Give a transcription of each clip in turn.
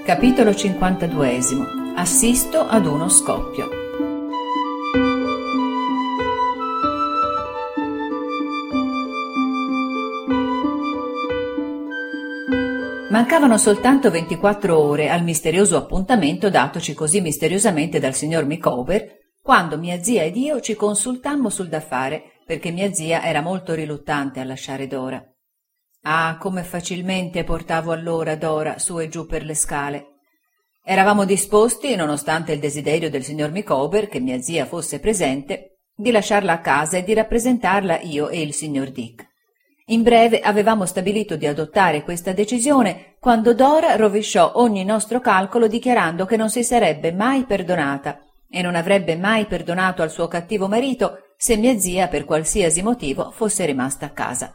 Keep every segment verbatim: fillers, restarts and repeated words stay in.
Capitolo cinquantaduesimo. Assisto ad uno scoppio. Mancavano soltanto ventiquattro ore al misterioso appuntamento datoci così misteriosamente dal signor Micawber, quando mia zia ed io ci consultammo sul da fare, perché mia zia era molto riluttante a lasciare Dora. Ah, come facilmente portavo allora Dora su e giù per le scale. Eravamo disposti, nonostante il desiderio del signor Micawber che mia zia fosse presente, di lasciarla a casa e di rappresentarla io e il signor Dick. In breve avevamo stabilito di adottare questa decisione quando Dora rovesciò ogni nostro calcolo dichiarando che non si sarebbe mai perdonata e non avrebbe mai perdonato al suo cattivo marito se mia zia per qualsiasi motivo fosse rimasta a casa.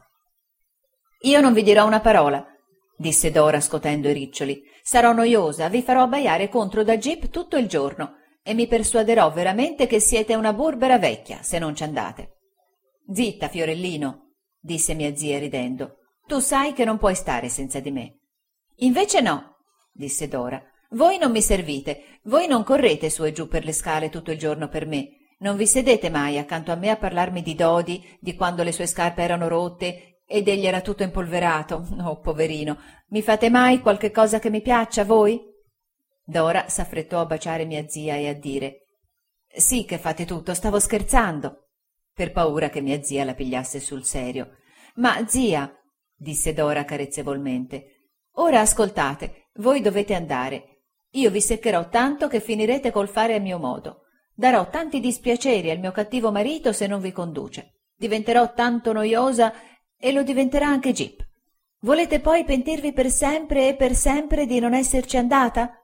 «Io non vi dirò una parola», disse Dora scotendo i riccioli. «Sarò noiosa, vi farò abbaiare contro da Jip tutto il giorno e mi persuaderò veramente che siete una burbera vecchia se non ci andate». «Zitta, Fiorellino», disse mia zia ridendo. «Tu sai che non puoi stare senza di me». «Invece no», disse Dora. «Voi non mi servite, voi non correte su e giù per le scale tutto il giorno per me. Non vi sedete mai accanto a me a parlarmi di Dodi, di quando le sue scarpe erano rotte ed egli era tutto impolverato. Oh, poverino, mi fate mai qualche cosa che mi piaccia, voi?» Dora s'affrettò a baciare mia zia e a dire: «Sì che fate tutto, stavo scherzando», per paura che mia zia la pigliasse sul serio. «Ma, zia», disse Dora carezzevolmente, «ora ascoltate, voi dovete andare. Io vi seccherò tanto che finirete col fare a mio modo. Darò tanti dispiaceri al mio cattivo marito se non vi conduce. Diventerò tanto noiosa e lo diventerà anche Jip. Volete poi pentirvi per sempre e per sempre di non esserci andata?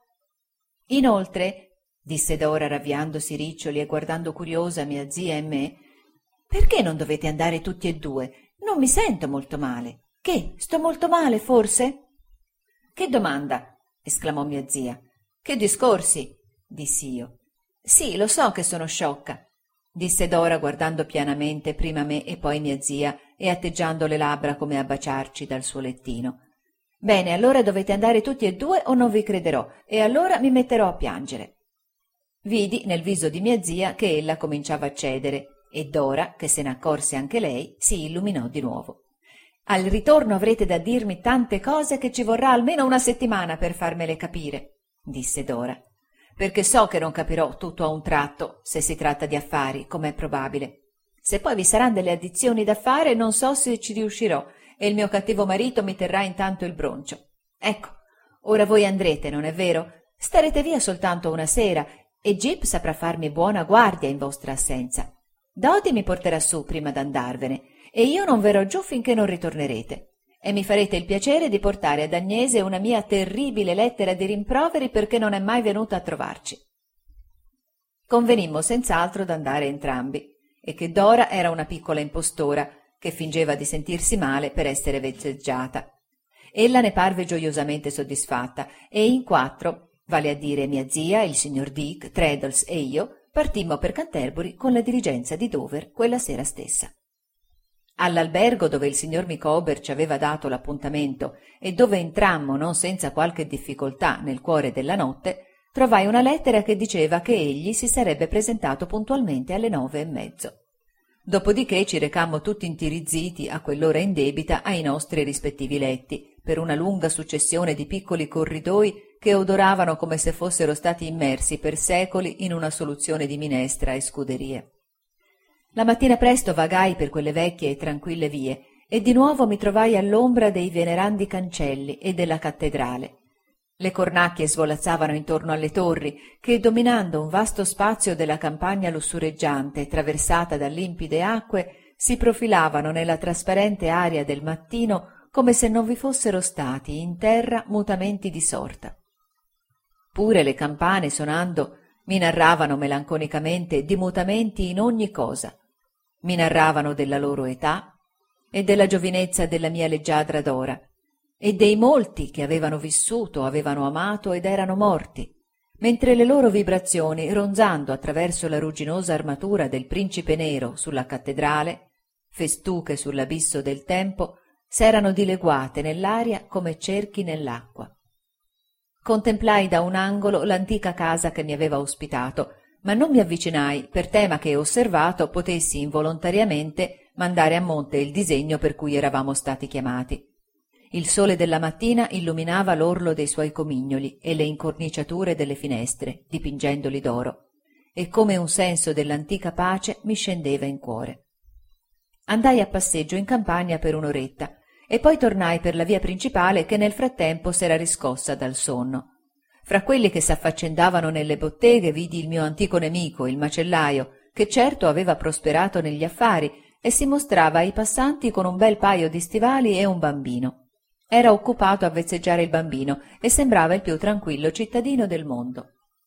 Inoltre», disse Dora ravviandosi i riccioli e guardando curiosa mia zia e me, «perché non dovete andare tutti e due? Non mi sento molto male. Che, sto molto male, forse?» «Che domanda?» esclamò mia zia. «Che discorsi?» dissi io. «Sì, lo so che sono sciocca», disse Dora guardando pianamente prima me e poi mia zia e atteggiando le labbra come a baciarci dal suo lettino. «Bene, allora dovete andare tutti e due o non vi crederò, e allora mi metterò a piangere». Vidi nel viso di mia zia che ella cominciava a cedere, e Dora, che se ne accorse anche lei, si illuminò di nuovo. «Al ritorno avrete da dirmi tante cose che ci vorrà almeno una settimana per farmele capire», disse Dora, «perché so che non capirò tutto a un tratto, se si tratta di affari, com'è probabile. Se poi vi saranno delle addizioni da fare, non so se ci riuscirò, e il mio cattivo marito mi terrà intanto il broncio. Ecco, ora voi andrete, non è vero? Starete via soltanto una sera, e Jip saprà farmi buona guardia in vostra assenza. Dodi mi porterà su prima d'andarvene, e io non verrò giù finché non ritornerete. E mi farete il piacere di portare ad Agnese una mia terribile lettera di rimproveri perché non è mai venuta a trovarci». Convenimmo senz'altro d'andare entrambi, e che Dora era una piccola impostora che fingeva di sentirsi male per essere vezzeggiata. Ella ne parve gioiosamente soddisfatta, e in quattro, vale a dire mia zia, il signor Dick, Traddles e io, partimmo per Canterbury con la diligenza di Dover quella sera stessa. All'albergo dove il signor Micawber ci aveva dato l'appuntamento e dove entrammo non senza qualche difficoltà nel cuore della notte, trovai una lettera che diceva che egli si sarebbe presentato puntualmente alle nove e mezzo. Dopodiché ci recammo tutti intirizziti a quell'ora indebita ai nostri rispettivi letti, per una lunga successione di piccoli corridoi che odoravano come se fossero stati immersi per secoli in una soluzione di minestra e scuderie. La mattina presto vagai per quelle vecchie e tranquille vie e di nuovo mi trovai all'ombra dei venerandi cancelli e della cattedrale. Le cornacchie svolazzavano intorno alle torri che, dominando un vasto spazio della campagna lussureggiante traversata da limpide acque, si profilavano nella trasparente aria del mattino come se non vi fossero stati in terra mutamenti di sorta. Pure le campane, sonando, mi narravano melanconicamente di mutamenti in ogni cosa. Mi narravano della loro età e della giovinezza della mia leggiadra Dora, e dei molti che avevano vissuto, avevano amato ed erano morti, mentre le loro vibrazioni, ronzando attraverso la rugginosa armatura del principe nero sulla cattedrale, festuche sull'abisso del tempo, s'erano dileguate nell'aria come cerchi nell'acqua. Contemplai da un angolo l'antica casa che mi aveva ospitato, ma non mi avvicinai per tema che, osservato, potessi involontariamente mandare a monte il disegno per cui eravamo stati chiamati. Il sole della mattina illuminava l'orlo dei suoi comignoli e le incorniciature delle finestre, dipingendoli d'oro, e come un senso dell'antica pace mi scendeva in cuore. Andai a passeggio in campagna per un'oretta e poi tornai per la via principale che nel frattempo s'era riscossa dal sonno. Fra quelli che s'affaccendavano nelle botteghe vidi il mio antico nemico, il macellaio, che certo aveva prosperato negli affari e si mostrava ai passanti con un bel paio di stivali e un bambino. Era occupato a vezzeggiare il bambino e sembrava il più tranquillo cittadino del mondo.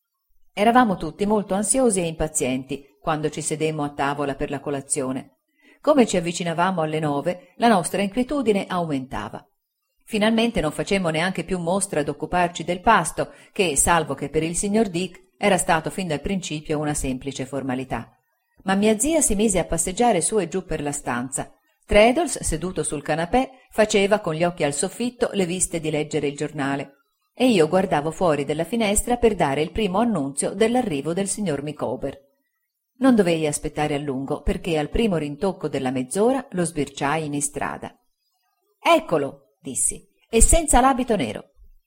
Eravamo tutti molto ansiosi e impazienti quando ci sedemmo a tavola per la colazione. Come ci avvicinavamo alle nove, la nostra inquietudine aumentava. Finalmente non facemmo neanche più mostra d'occuparci del pasto, che, salvo che per il signor Dick, era stato fin dal principio una semplice formalità. Ma mia zia si mise a passeggiare su e giù per la stanza. Traddles, seduto sul canapè, faceva con gli occhi al soffitto le viste di leggere il giornale, e io guardavo fuori dalla finestra per dare il primo annunzio dell'arrivo del signor Micawber. Non dovei aspettare a lungo, perché al primo rintocco della mezz'ora lo sbirciai in istrada. «Eccolo!» dissi, «e senza l'abito nero!»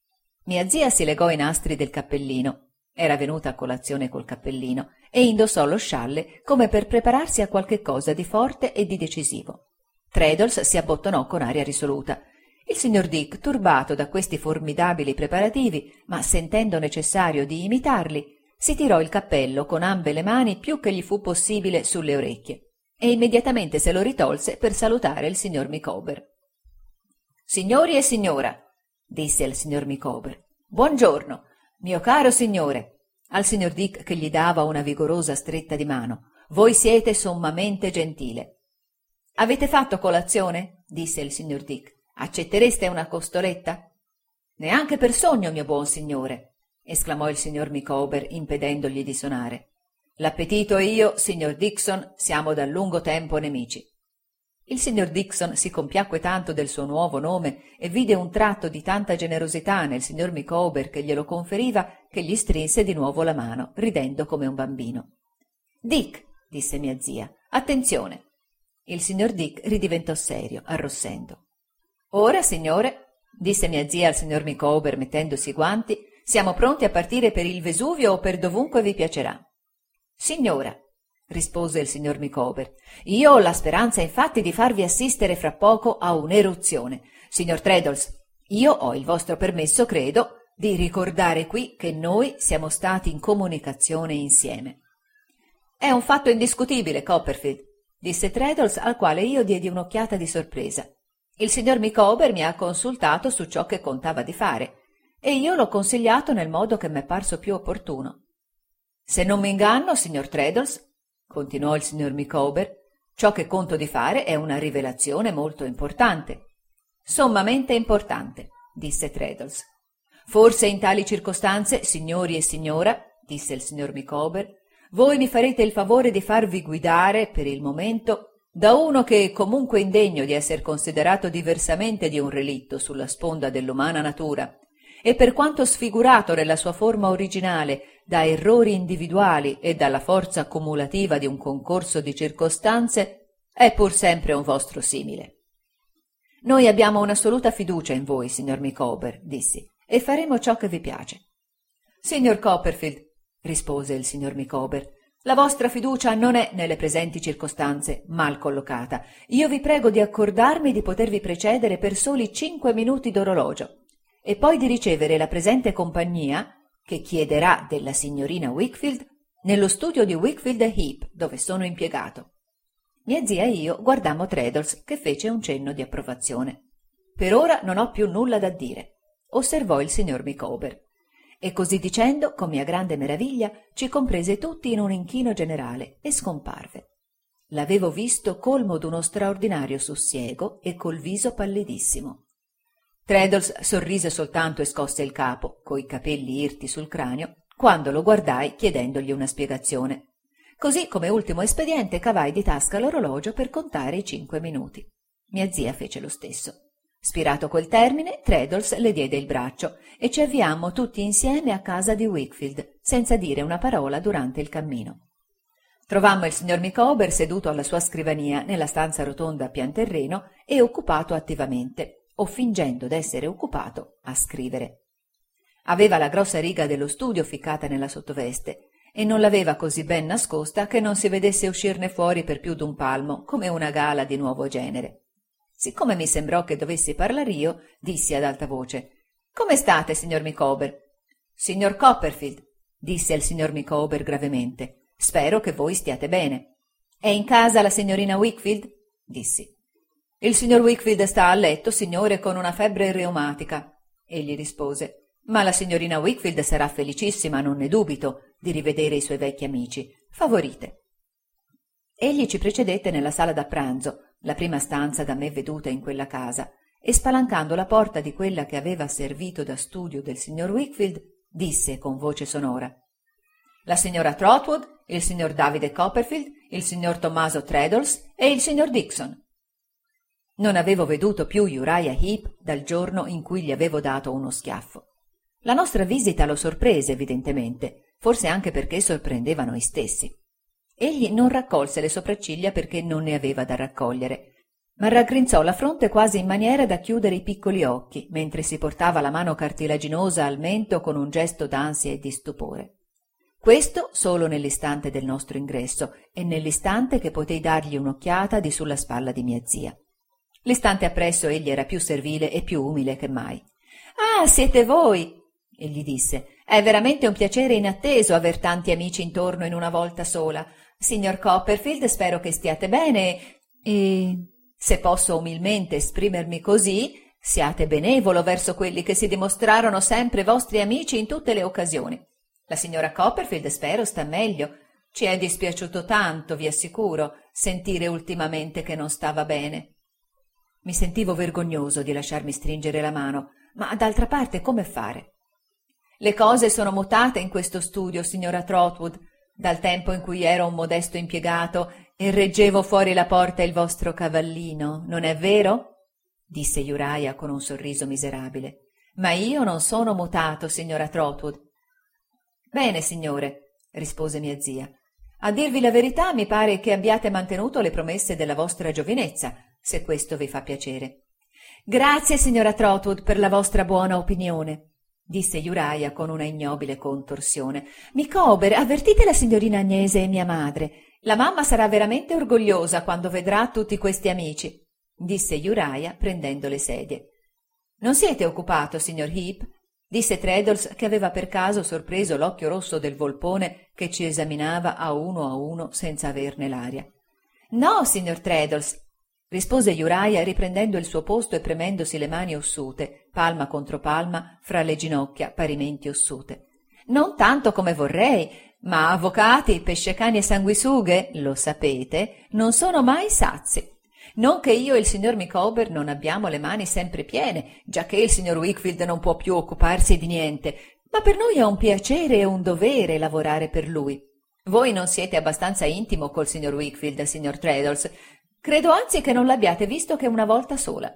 Mia zia si legò i nastri del cappellino. Era venuta a colazione col cappellino e indossò lo scialle come per prepararsi a qualche cosa di forte e di decisivo. Traddles si abbottonò con aria risoluta. Il signor Dick, turbato da questi formidabili preparativi, ma sentendo necessario di imitarli, si tirò il cappello con ambe le mani più che gli fu possibile sulle orecchie e immediatamente se lo ritolse per salutare il signor Micawber. «Signori e signora», disse al signor Micawber, «buongiorno, mio caro signore», al signor Dick che gli dava una vigorosa stretta di mano, «voi siete sommamente gentile». «Avete fatto colazione?» disse il signor Dick. «Accettereste una costoletta?» «Neanche per sogno, mio buon signore», esclamò il signor Micawber impedendogli di sonare. «L'appetito e io, signor Dixon, siamo da lungo tempo nemici». Il signor Dixon si compiacque tanto del suo nuovo nome e vide un tratto di tanta generosità nel signor Micawber che glielo conferiva che gli strinse di nuovo la mano, ridendo come un bambino. «Dick», disse mia zia, «attenzione». Il signor Dick ridiventò serio, arrossendo. «Ora, signore», disse mia zia al signor Micawber mettendosi i guanti, «siamo pronti a partire per il Vesuvio o per dovunque vi piacerà». «Signora», rispose il signor Micawber, «io ho la speranza infatti di farvi assistere fra poco a un'eruzione. Signor Traddles, io ho il vostro permesso, credo, di ricordare qui che noi siamo stati in comunicazione insieme». «È un fatto indiscutibile, Copperfield», disse Traddles, al quale io diedi un'occhiata di sorpresa. «Il signor Micawber mi ha consultato su ciò che contava di fare, e io l'ho consigliato nel modo che m'è parso più opportuno. Se non mi inganno, signor Traddles, continuò il signor Micawber, ciò che conto di fare è una rivelazione molto importante». «Sommamente importante», disse Traddles. «Forse in tali circostanze, signori e signora», disse il signor Micawber, «voi mi farete il favore di farvi guidare, per il momento, da uno che, comunque indegno di essere considerato diversamente di un relitto sulla sponda dell'umana natura, e per quanto sfigurato nella sua forma originale da errori individuali e dalla forza cumulativa di un concorso di circostanze, è pur sempre un vostro simile. Noi abbiamo un'assoluta fiducia in voi, signor Micawber, dissi, e faremo ciò che vi piace». «Signor Copperfield», rispose il signor Micawber, «la vostra fiducia non è nelle presenti circostanze mal collocata. Io vi prego di accordarmi di potervi precedere per soli cinque minuti d'orologio e poi di ricevere la presente compagnia, che chiederà della signorina Wickfield, nello studio di Wickfield e Heep, dove sono impiegato». Mia zia e io guardammo Traddles, che fece un cenno di approvazione. «Per ora non ho più nulla da dire», osservò il signor Micawber. E così dicendo, con mia grande meraviglia, ci comprese tutti in un inchino generale e scomparve. L'avevo visto colmo d'uno straordinario sussiego e col viso pallidissimo. Traddles sorrise soltanto e scosse il capo, coi capelli irti sul cranio, quando lo guardai chiedendogli una spiegazione. Così, come ultimo espediente, cavai di tasca l'orologio per contare i cinque minuti. Mia zia fece lo stesso. Spirato quel termine, Traddles le diede il braccio e ci avviammo tutti insieme a casa di Wickfield, senza dire una parola durante il cammino. Trovammo il signor Micawber seduto alla sua scrivania nella stanza rotonda a pian terreno e occupato attivamente, o fingendo d'essere occupato, a scrivere. Aveva la grossa riga dello studio ficcata nella sottoveste e non l'aveva così ben nascosta che non si vedesse uscirne fuori per più d'un palmo, come una gala di nuovo genere. Siccome mi sembrò che dovessi parlar io, dissi ad alta voce: «Come state, signor Micawber?» «Signor Copperfield», disse il signor Micawber gravemente, «spero che voi stiate bene». «È in casa la signorina Wickfield?» dissi. «Il signor Wickfield sta a letto, signore, con una febbre reumatica», egli rispose, «ma la signorina Wickfield sarà felicissima, non ne dubito, di rivedere i suoi vecchi amici. Favorite». Egli ci precedette nella sala da pranzo, la prima stanza da me veduta in quella casa, e spalancando la porta di quella che aveva servito da studio del signor Wickfield, disse con voce sonora: «La signora Trotwood, il signor Davide Copperfield, il signor Tommaso Traddles e il signor Dixon». Non avevo veduto più Uriah Heep dal giorno in cui gli avevo dato uno schiaffo. La nostra visita lo sorprese evidentemente, forse anche perché sorprendeva noi stessi. Egli non raccolse le sopracciglia perché non ne aveva da raccogliere, ma raggrinzò la fronte quasi in maniera da chiudere i piccoli occhi, mentre si portava la mano cartilaginosa al mento con un gesto d'ansia e di stupore. Questo solo nell'istante del nostro ingresso e nell'istante che potei dargli un'occhiata di sulla spalla di mia zia. L'istante appresso egli era più servile e più umile che mai. «Ah, siete voi!» egli disse. «È veramente un piacere inatteso aver tanti amici intorno in una volta sola. Signor Copperfield, spero che stiate bene e, se posso umilmente esprimermi così, siate benevolo verso quelli che si dimostrarono sempre vostri amici in tutte le occasioni. La signora Copperfield, spero, sta meglio. Ci è dispiaciuto tanto, vi assicuro, sentire ultimamente che non stava bene». Mi sentivo vergognoso di lasciarmi stringere la mano, ma d'altra parte come fare? «Le cose sono mutate in questo studio, signora Trotwood, dal tempo in cui ero un modesto impiegato e reggevo fuori la porta il vostro cavallino, non è vero?» disse Uriah con un sorriso miserabile. «Ma io non sono mutato, signora Trotwood». «Bene, signore», rispose mia zia. «A dirvi la verità, mi pare che abbiate mantenuto le promesse della vostra giovinezza, se questo vi fa piacere». «Grazie, signora Trotwood, per la vostra buona opinione», disse Uriah con una ignobile contorsione. «Micawber, avvertite la signorina Agnese e mia madre. La mamma sarà veramente orgogliosa quando vedrà tutti questi amici», disse Uriah prendendo le sedie. «Non siete occupato, signor Heep?» disse Traddles, che aveva per caso sorpreso l'occhio rosso del volpone che ci esaminava a uno a uno senza averne l'aria. «No, signor Traddles», rispose Uriah riprendendo il suo posto e premendosi le mani ossute, palma contro palma, fra le ginocchia parimenti ossute. «Non tanto come vorrei, ma avvocati, pescecani e sanguisughe, lo sapete, non sono mai sazi. Non che io e il signor Micawber non abbiamo le mani sempre piene, giacché il signor Wickfield non può più occuparsi di niente, ma per noi è un piacere e un dovere lavorare per lui. Voi non siete abbastanza intimo col signor Wickfield, signor Traddles. Credo anzi che non l'abbiate visto che una volta sola».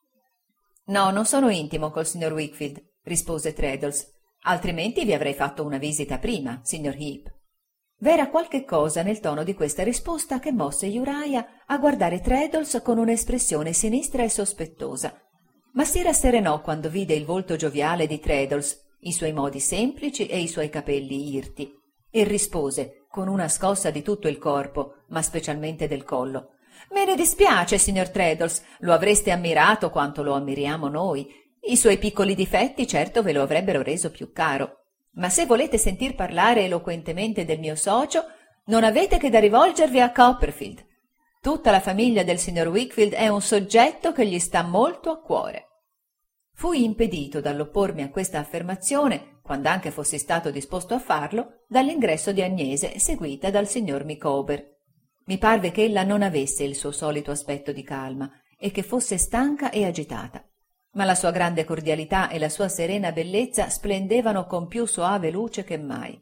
«No, non sono intimo col signor Wickfield», rispose Traddles, «altrimenti vi avrei fatto una visita prima, signor Heep». V'era qualche cosa nel tono di questa risposta che mosse Uriah a guardare Traddles con un'espressione sinistra e sospettosa, ma si rasserenò quando vide il volto gioviale di Traddles, i suoi modi semplici e i suoi capelli irti, e rispose con una scossa di tutto il corpo, ma specialmente del collo: «Me ne dispiace, signor Traddles, lo avreste ammirato quanto lo ammiriamo noi. I suoi piccoli difetti certo ve lo avrebbero reso più caro. Ma se volete sentir parlare eloquentemente del mio socio, non avete che da rivolgervi a Copperfield. Tutta la famiglia del signor Wickfield è un soggetto che gli sta molto a cuore». Fui impedito dall'oppormi a questa affermazione, quand'anche fossi stato disposto a farlo, dall'ingresso di Agnese, seguita dal signor Micawber. Mi parve che ella non avesse il suo solito aspetto di calma e che fosse stanca e agitata, ma la sua grande cordialità e la sua serena bellezza splendevano con più soave luce che mai.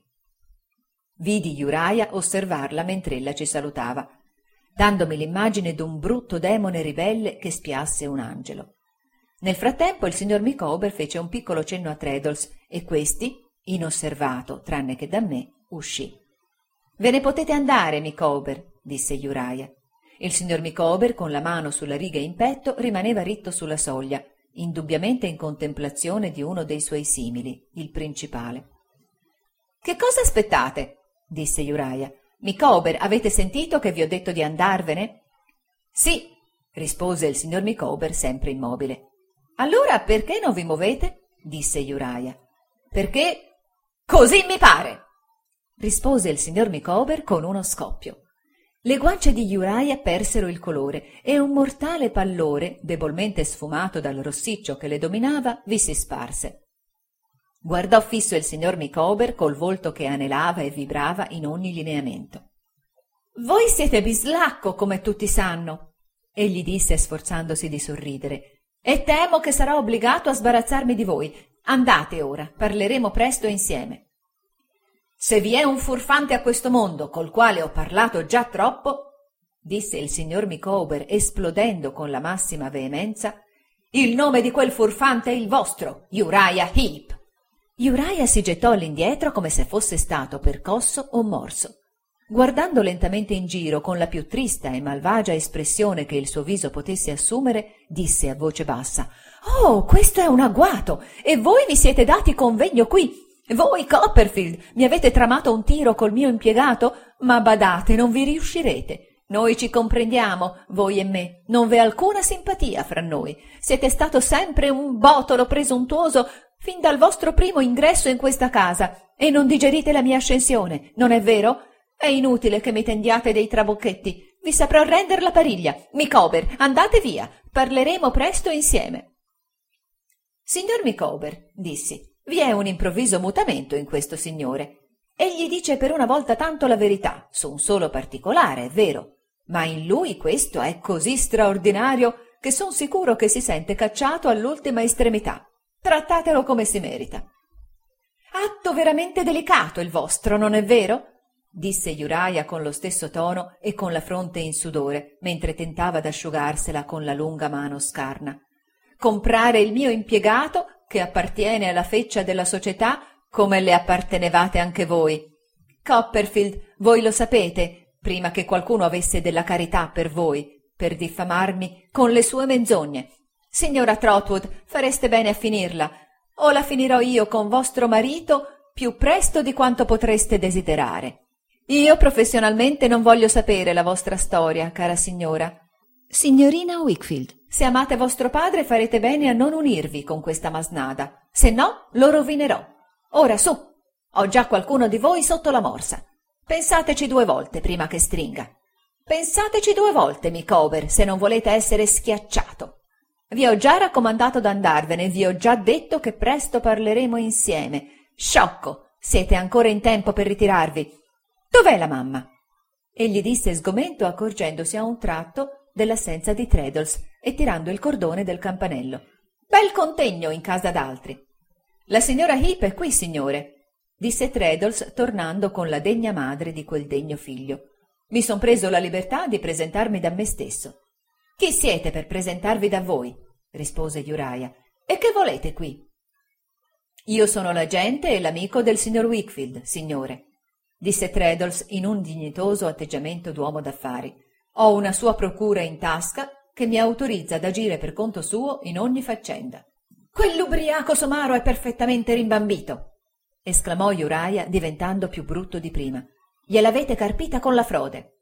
Vidi Uriah osservarla mentre ella ci salutava, dandomi l'immagine d'un brutto demone ribelle che spiasse un angelo. Nel frattempo il signor Micawber fece un piccolo cenno a Traddles e questi, inosservato tranne che da me, uscì. «Ve ne potete andare, Micawber», disse Uriah. Il signor Micawber, con la mano sulla riga in petto, rimaneva ritto sulla soglia, indubbiamente in contemplazione di uno dei suoi simili, il principale. «Che cosa aspettate?» disse Uriah. «Micawber, avete sentito che vi ho detto di andarvene?» «Sì», rispose il signor Micawber, sempre immobile. «Allora perché non vi muovete?» disse Uriah. «Perché così mi pare», rispose il signor Micawber con uno scoppio. Le guance di Uriah persero il colore e un mortale pallore, debolmente sfumato dal rossiccio che le dominava, vi si sparse. Guardò fisso il signor Micawber col volto che anelava e vibrava in ogni lineamento. «Voi siete bislacco, come tutti sanno», egli disse sforzandosi di sorridere, «e temo che sarò obbligato a sbarazzarmi di voi. Andate ora, parleremo presto insieme». «Se vi è un furfante a questo mondo col quale ho parlato già troppo», disse il signor Micawber esplodendo con la massima veemenza, «il nome di quel furfante è il vostro, Uriah Heep». Uriah si gettò all'indietro come se fosse stato percosso o morso. Guardando lentamente in giro con la più trista e malvagia espressione che il suo viso potesse assumere, disse a voce bassa: «Oh, questo è un agguato! E voi vi siete dati convegno qui! Voi, Copperfield, mi avete tramato un tiro col mio impiegato? Ma badate, non vi riuscirete. Noi ci comprendiamo, voi e me. Non v'è alcuna simpatia fra noi. Siete stato sempre un botolo presuntuoso fin dal vostro primo ingresso in questa casa e non digerite la mia ascensione, non è vero? È inutile che mi tendiate dei trabocchetti. Vi saprò rendere la pariglia. Micawber, andate via. Parleremo presto insieme». «Signor Micawber», dissi, «vi è un improvviso mutamento in questo signore. Egli dice per una volta tanto la verità, su un solo particolare, è vero, ma in lui questo è così straordinario che son sicuro che si sente cacciato all'ultima estremità. Trattatelo come si merita». «Atto veramente delicato il vostro, non è vero?» disse Uriah con lo stesso tono e con la fronte in sudore, mentre tentava d'asciugarsela con la lunga mano scarna. «Comprare il mio impiegato, che appartiene alla feccia della società, come le appartenevate anche voi. Copperfield, voi lo sapete, prima che qualcuno avesse della carità per voi, per diffamarmi con le sue menzogne. Signora Trotwood, fareste bene a finirla, o la finirò io con vostro marito più presto di quanto potreste desiderare. Io professionalmente non voglio sapere la vostra storia, cara signora. Signorina Wickfield, se amate vostro padre farete bene a non unirvi con questa masnada, se no lo rovinerò. Ora su, ho già qualcuno di voi sotto la morsa. Pensateci due volte prima che stringa. Pensateci due volte, Micawber, se non volete essere schiacciato. Vi ho già raccomandato d'andarvene, vi ho già detto che presto parleremo insieme. Sciocco, siete ancora in tempo per ritirarvi. Dov'è la mamma?» Egli disse sgomento, accorgendosi a un tratto dell'assenza di Traddles e tirando il cordone del campanello. «Bel contegno in casa d'altri». «La signora Heep è qui, signore», disse Traddles, tornando con la degna madre di quel degno figlio. «Mi son preso la libertà di presentarmi da me stesso». «Chi siete per presentarvi da voi?» rispose Uriah. «E che volete qui?» «Io sono l'agente e l'amico del signor Wickfield, signore», disse Traddles in un dignitoso atteggiamento d'uomo d'affari. «Ho una sua procura in tasca che mi autorizza ad agire per conto suo in ogni faccenda». «Quell'ubriaco somaro è perfettamente rimbambito», esclamò Uriah diventando più brutto di prima. «Gliel'avete carpita con la frode».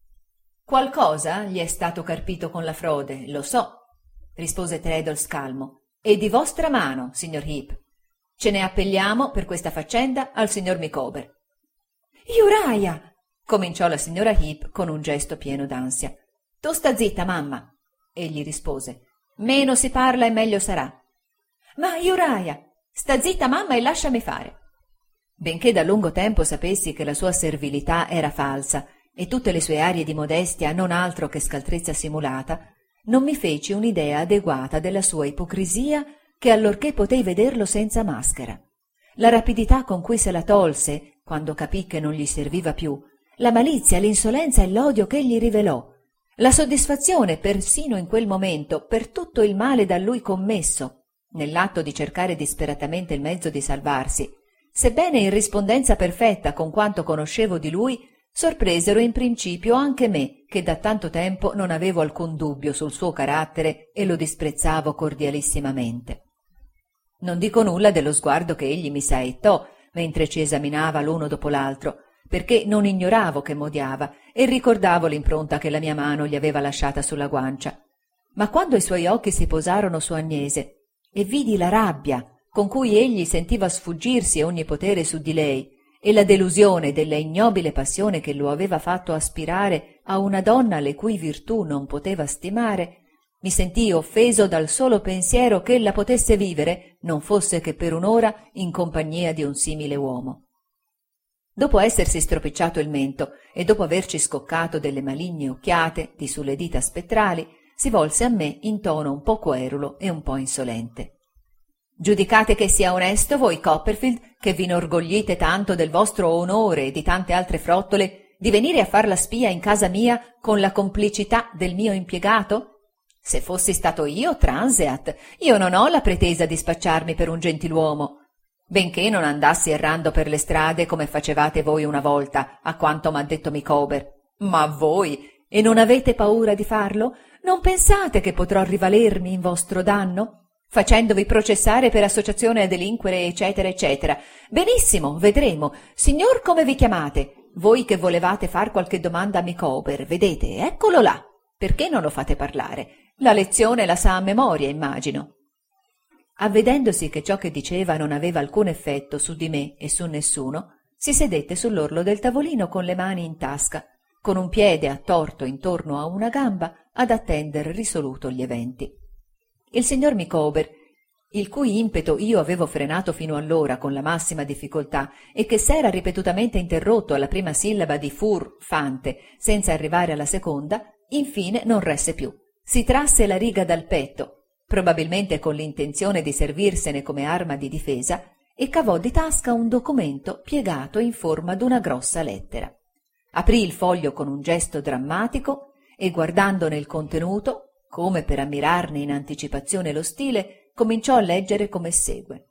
«Qualcosa gli è stato carpito con la frode, lo so», rispose Traddles calmo, «e di vostra mano, signor Heep. Ce ne appelliamo per questa faccenda al signor Micawber». «Uriah!» cominciò la signora Heep con un gesto pieno d'ansia. «Tu sta zitta, mamma», egli rispose. «Meno si parla e meglio sarà». «Ma Uriah, sta zitta, mamma, e lasciami fare». Benché da lungo tempo sapessi che la sua servilità era falsa e tutte le sue arie di modestia non altro che scaltrezza simulata, non mi feci un'idea adeguata della sua ipocrisia che allorché potei vederlo senza maschera. La rapidità con cui se la tolse, quando capì che non gli serviva più, la malizia, l'insolenza e l'odio che egli rivelò, La soddisfazione, persino in quel momento, per tutto il male da lui commesso, nell'atto di cercare disperatamente il mezzo di salvarsi, sebbene in rispondenza perfetta con quanto conoscevo di lui, sorpresero in principio anche me, che da tanto tempo non avevo alcun dubbio sul suo carattere e lo disprezzavo cordialissimamente. Non dico nulla dello sguardo che egli mi saettò mentre ci esaminava l'uno dopo l'altro, perché non ignoravo che m'odiava e ricordavo l'impronta che la mia mano gli aveva lasciata sulla guancia. Ma quando i suoi occhi si posarono su Agnese e vidi la rabbia con cui egli sentiva sfuggirsi ogni potere su di lei e la delusione della ignobile passione che lo aveva fatto aspirare a una donna le cui virtù non poteva stimare, mi sentii offeso dal solo pensiero che ella potesse vivere, non fosse che per un'ora, in compagnia di un simile uomo. Dopo essersi stropicciato il mento e dopo averci scoccato delle maligne occhiate di sulle dita spettrali, si volse a me in tono un po' querulo e un po' insolente. «Giudicate che sia onesto voi, Copperfield, che vi inorgoglite tanto del vostro onore e di tante altre frottole, di venire a far la spia in casa mia con la complicità del mio impiegato? Se fossi stato io, Transeat, io non ho la pretesa di spacciarmi per un gentiluomo, benché non andassi errando per le strade come facevate voi una volta, a quanto m'ha detto Micawber. Ma voi, e non avete paura di farlo? Non pensate che potrò rivalermi in vostro danno, facendovi processare per associazione a delinquere, eccetera, eccetera? Benissimo, vedremo. Signor, come vi chiamate? Voi che volevate far qualche domanda a Micawber, vedete, eccolo là. Perché non lo fate parlare? La lezione la sa a memoria, immagino». Avvedendosi che ciò che diceva non aveva alcun effetto su di me e su nessuno, si sedette sull'orlo del tavolino con le mani in tasca, con un piede attorto intorno a una gamba, ad attendere risoluto gli eventi. Il signor Micawber, il cui impeto io avevo frenato fino allora con la massima difficoltà e che s'era ripetutamente interrotto alla prima sillaba di fur fante senza arrivare alla seconda, infine non resse più. Si trasse la riga dal petto, probabilmente con l'intenzione di servirsene come arma di difesa, e cavò di tasca un documento piegato in forma d'una grossa lettera. Aprì il foglio con un gesto drammatico e, guardandone il contenuto, come per ammirarne in anticipazione lo stile, cominciò a leggere come segue.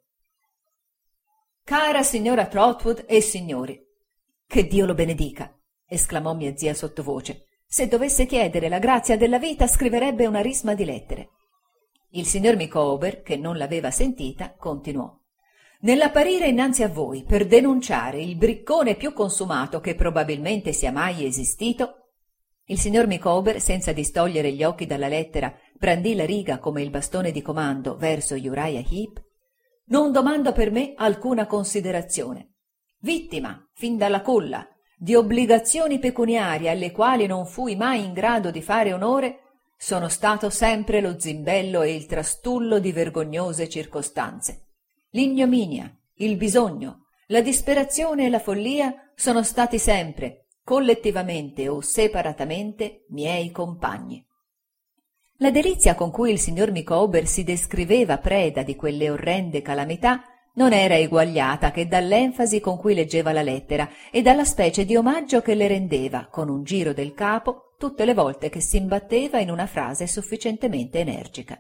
«Cara signora Trotwood e signori». «Che Dio lo benedica!» esclamò mia zia sottovoce. «Se dovesse chiedere la grazia della vita, scriverebbe una risma di lettere». Il signor Micawber, che non l'aveva sentita, continuò. «Nell'apparire innanzi a voi per denunciare il briccone più consumato che probabilmente sia mai esistito». Il signor Micawber, senza distogliere gli occhi dalla lettera, brandì la riga come il bastone di comando verso Uriah Heep. «Non domando per me alcuna considerazione. Vittima, fin dalla culla, di obbligazioni pecuniarie alle quali non fui mai in grado di fare onore, sono stato sempre lo zimbello e il trastullo di vergognose circostanze. L'ignominia, il bisogno, la disperazione e la follia sono stati sempre, collettivamente o separatamente, miei compagni». La delizia con cui il signor Micawber si descriveva preda di quelle orrende calamità non era eguagliata che dall'enfasi con cui leggeva la lettera e dalla specie di omaggio che le rendeva, con un giro del capo, tutte le volte che si imbatteva in una frase sufficientemente energica.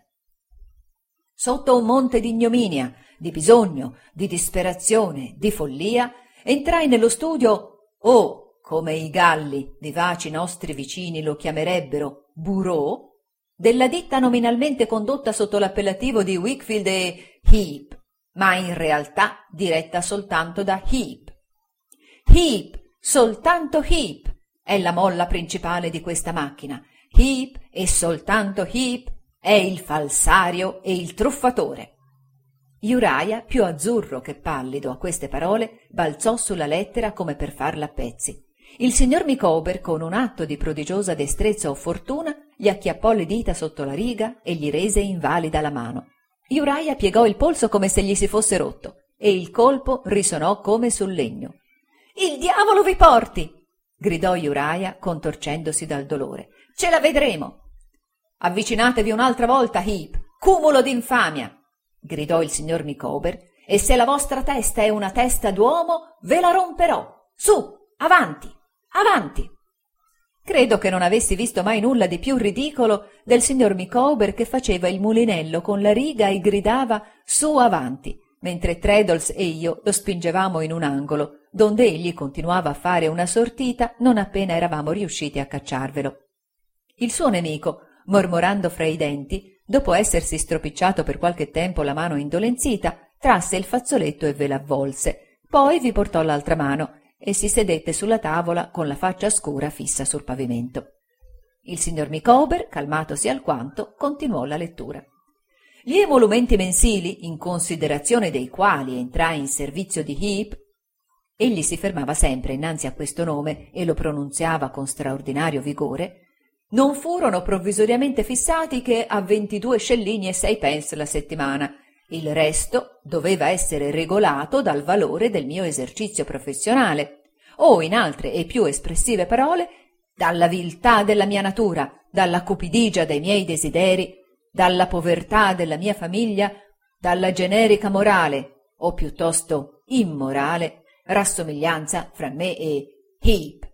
Sotto un monte di ignominia, di bisogno, di disperazione, di follia, entrai nello studio, o, come i galli vivaci nostri vicini lo chiamerebbero, bureau, della ditta nominalmente condotta sotto l'appellativo di Wickfield e Heep, ma in realtà diretta soltanto da Heep. Heep, soltanto Heep, è la molla principale di questa macchina. Heep e soltanto Heep è il falsario e il truffatore. Uriah, più azzurro che pallido a queste parole, balzò sulla lettera come per farla a pezzi. Il signor Micawber, con un atto di prodigiosa destrezza o fortuna, gli acchiappò le dita sotto la riga e gli rese invalida la mano. Uriah piegò il polso come se gli si fosse rotto e il colpo risonò come sul legno. «Il diavolo vi porti!» gridò Uriah contorcendosi dal dolore. «Ce la vedremo!» «Avvicinatevi un'altra volta, Heep, cumulo d'infamia!» gridò il signor Micawber, «e se la vostra testa è una testa d'uomo, ve la romperò! Su, avanti, avanti!» Credo che non avessi visto mai nulla di più ridicolo del signor Micawber che faceva il mulinello con la riga e gridava «su avanti», mentre Traddles e io lo spingevamo in un angolo, donde egli continuava a fare una sortita non appena eravamo riusciti a cacciarvelo. Il suo nemico, mormorando fra i denti, dopo essersi stropicciato per qualche tempo la mano indolenzita, trasse il fazzoletto e ve l'avvolse, poi vi portò l'altra mano e si sedette sulla tavola con la faccia scura fissa sul pavimento. Il signor Micawber, calmatosi alquanto, continuò la lettura. Gli emolumenti mensili, in considerazione dei quali entrai in servizio di Heap, egli si fermava sempre innanzi a questo nome e lo pronunziava con straordinario vigore, non furono provvisoriamente fissati che a ventidue scellini e sei pence la settimana. Il resto doveva essere regolato dal valore del mio esercizio professionale, o, in altre e più espressive parole, dalla viltà della mia natura, dalla cupidigia dei miei desideri, dalla povertà della mia famiglia, dalla generica morale, o piuttosto immorale, rassomiglianza fra me e Heap.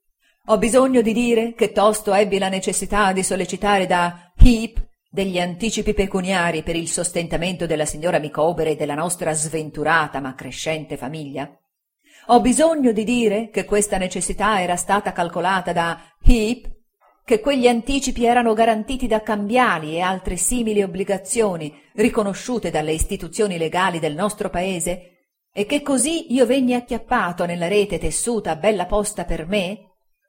Ho bisogno di dire che tosto ebbi la necessità di sollecitare da Heap degli anticipi pecuniari per il sostentamento della signora Micawber e della nostra sventurata ma crescente famiglia. Ho bisogno di dire che questa necessità era stata calcolata da Heap, che quegli anticipi erano garantiti da cambiali e altre simili obbligazioni riconosciute dalle istituzioni legali del nostro paese, e che così io venni acchiappato nella rete tessuta a bella posta per me.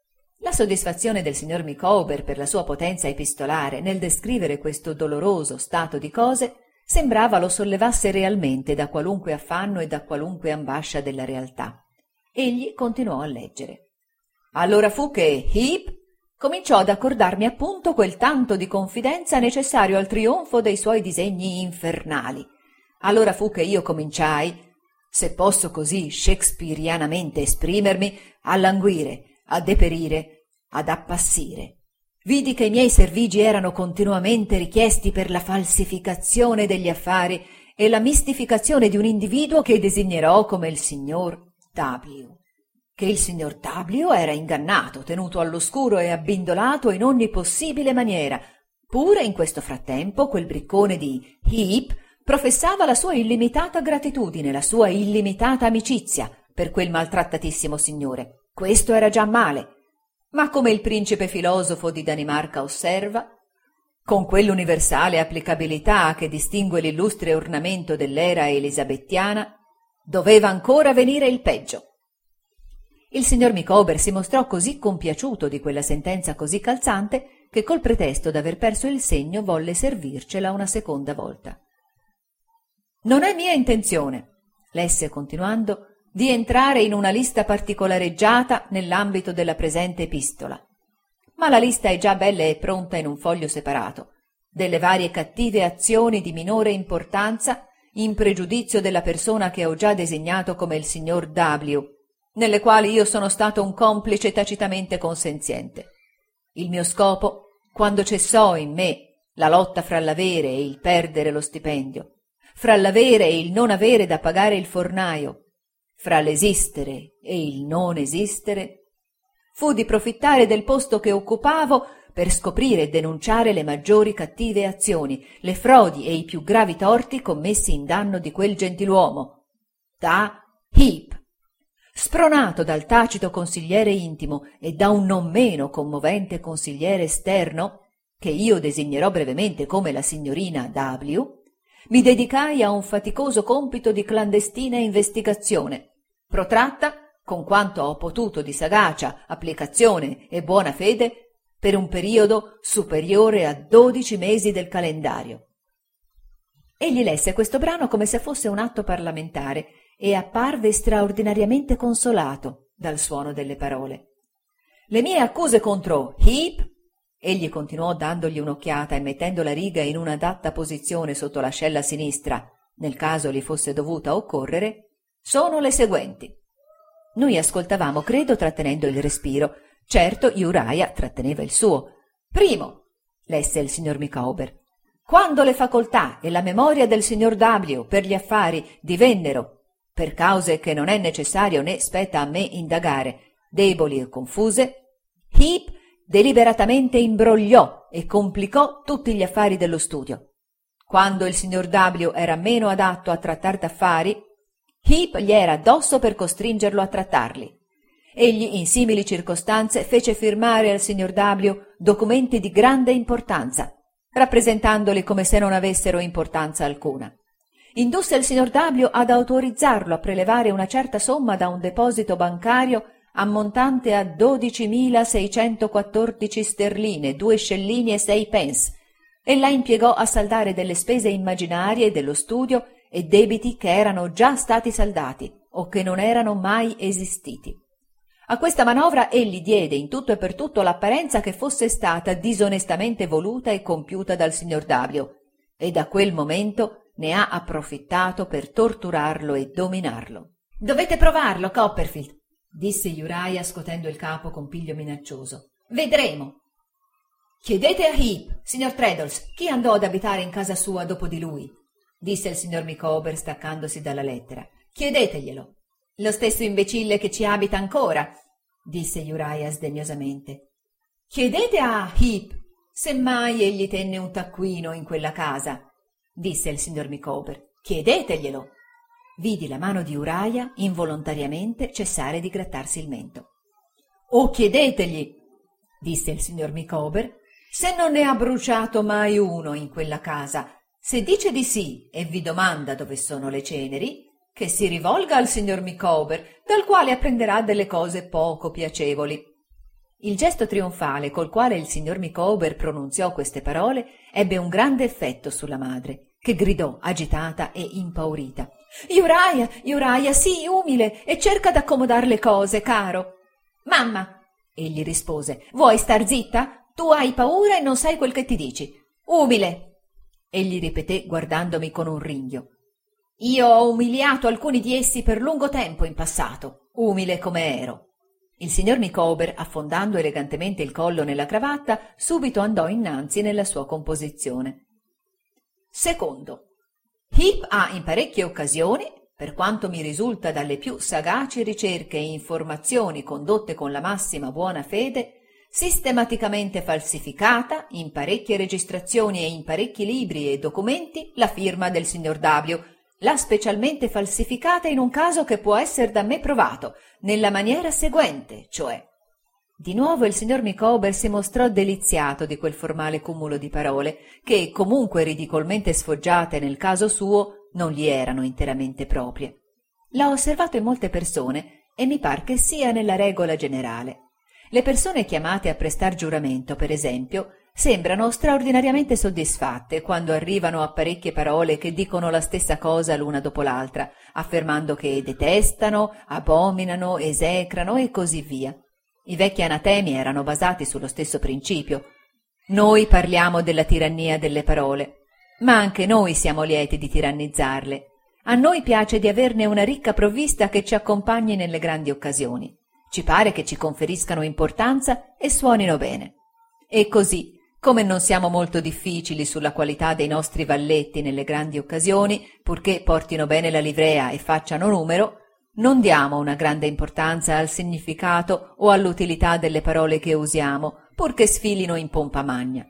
La soddisfazione del signor Micawber per la sua potenza epistolare nel descrivere questo doloroso stato di cose sembrava lo sollevasse realmente da qualunque affanno e da qualunque ambascia della realtà. Egli continuò a leggere. Allora fu che Heap cominciò ad accordarmi appunto quel tanto di confidenza necessario al trionfo dei suoi disegni infernali. Allora fu che io cominciai, se posso così shakespearianamente esprimermi, a languire, a deperire, ad appassire. Vidi che i miei servigi erano continuamente richiesti per la falsificazione degli affari e la mistificazione di un individuo che designerò come il signor W. Che il signor W era ingannato, tenuto all'oscuro e abbindolato in ogni possibile maniera. Pure in questo frattempo quel briccone di Heap professava la sua illimitata gratitudine, la sua illimitata amicizia per quel maltrattatissimo signore. Questo era già male, ma come il principe filosofo di Danimarca osserva, con quell'universale applicabilità che distingue l'illustre ornamento dell'era elisabettiana, doveva ancora venire il peggio. Il signor Micawber si mostrò così compiaciuto di quella sentenza così calzante che col pretesto d'aver perso il segno volle servircela una seconda volta. «Non è mia intenzione», lesse continuando, «di entrare in una lista particolareggiata nell'ambito della presente epistola, ma la lista è già bella e pronta in un foglio separato, delle varie cattive azioni di minore importanza in pregiudizio della persona che ho già designato come il signor W, nelle quali io sono stato un complice tacitamente consenziente. Il mio scopo, quando cessò in me la lotta fra l'avere e il perdere lo stipendio, fra l'avere e il non avere da pagare il fornaio, fra l'esistere e il non esistere, fu di profittare del posto che occupavo per scoprire e denunciare le maggiori cattive azioni, le frodi e i più gravi torti commessi in danno di quel gentiluomo, da Heap. Spronato dal tacito consigliere intimo e da un non meno commovente consigliere esterno, che io designerò brevemente come la signorina W, mi dedicai a un faticoso compito di clandestina investigazione, protratta, con quanto ho potuto di sagacia, applicazione e buona fede, per un periodo superiore a dodici mesi del calendario. Egli lesse questo brano come se fosse un atto parlamentare e apparve straordinariamente consolato dal suono delle parole. Le mie accuse contro Heap, egli continuò dandogli un'occhiata e mettendo la riga in un'adatta posizione sotto l'ascella sinistra, nel caso gli fosse dovuta occorrere, sono le seguenti. Noi ascoltavamo, credo, trattenendo il respiro. Certo, Uriah tratteneva il suo. Primo, lesse il signor Micawber, quando le facoltà e la memoria del signor W per gli affari divennero, per cause che non è necessario né spetta a me indagare, deboli e confuse, Heap deliberatamente imbrogliò e complicò tutti gli affari dello studio. Quando il signor W era meno adatto a trattar d'affari, Heep gli era addosso per costringerlo a trattarli. Egli, in simili circostanze, fece firmare al signor W documenti di grande importanza, rappresentandoli come se non avessero importanza alcuna. Indusse il signor W ad autorizzarlo a prelevare una certa somma da un deposito bancario ammontante a dodicimilaseicentoquattordici sterline, due scellini e sei pence, e la impiegò a saldare delle spese immaginarie dello studio e debiti che erano già stati saldati o che non erano mai esistiti. A questa manovra egli diede in tutto e per tutto l'apparenza che fosse stata disonestamente voluta e compiuta dal signor W, e da quel momento ne ha approfittato per torturarlo e dominarlo. «Dovete provarlo, Copperfield», disse Uriah scotendo il capo con piglio minaccioso. «Vedremo». «Chiedete a Heep, signor Traddles, chi andò ad abitare in casa sua dopo di lui», disse il signor Micawber staccandosi dalla lettera. «Chiedeteglielo». «Lo stesso imbecille che ci abita ancora», disse Uriah sdegnosamente. «Chiedete a Heep se mai egli tenne un taccuino in quella casa», disse il signor Micawber. «Chiedeteglielo». Vidi la mano di Uriah involontariamente cessare di grattarsi il mento. «O chiedetegli», disse il signor Micawber, «se non ne ha bruciato mai uno in quella casa. Se dice di sì e vi domanda dove sono le ceneri, che si rivolga al signor Micawber, dal quale apprenderà delle cose poco piacevoli». Il gesto trionfale col quale il signor Micawber pronunziò queste parole ebbe un grande effetto sulla madre, che gridò agitata e impaurita: «Uriah, Uriah, sii umile e cerca d'accomodar le cose, caro». «Mamma», egli rispose, «vuoi star zitta? Tu hai paura e non sai quel che ti dici. Umile», egli ripeté guardandomi con un ringhio. «Io ho umiliato alcuni di essi per lungo tempo in passato, umile come ero». Il signor Micawber, affondando elegantemente il collo nella cravatta, subito andò innanzi nella sua composizione. Secondo, Heep ha in parecchie occasioni, per quanto mi risulta dalle più sagaci ricerche e informazioni condotte con la massima buona fede, sistematicamente falsificata in parecchie registrazioni e in parecchi libri e documenti la firma del signor W, l'ha specialmente falsificata in un caso che può essere da me provato, nella maniera seguente, cioè. Di nuovo il signor Micawber si mostrò deliziato di quel formale cumulo di parole, che, comunque ridicolmente sfoggiate nel caso suo, non gli erano interamente proprie. L'ha osservato in molte persone e mi par che sia nella regola generale. Le persone chiamate a prestar giuramento, per esempio, sembrano straordinariamente soddisfatte quando arrivano a parecchie parole che dicono la stessa cosa l'una dopo l'altra, affermando che detestano, abominano, esecrano e così via. I vecchi anatemi erano basati sullo stesso principio. Noi parliamo della tirannia delle parole, ma anche noi siamo lieti di tirannizzarle. A noi piace di averne una ricca provvista che ci accompagni nelle grandi occasioni. Ci pare che ci conferiscano importanza e suonino bene. E così, come non siamo molto difficili sulla qualità dei nostri valletti nelle grandi occasioni, purché portino bene la livrea e facciano numero, non diamo una grande importanza al significato o all'utilità delle parole che usiamo, purché sfilino in pompa magna.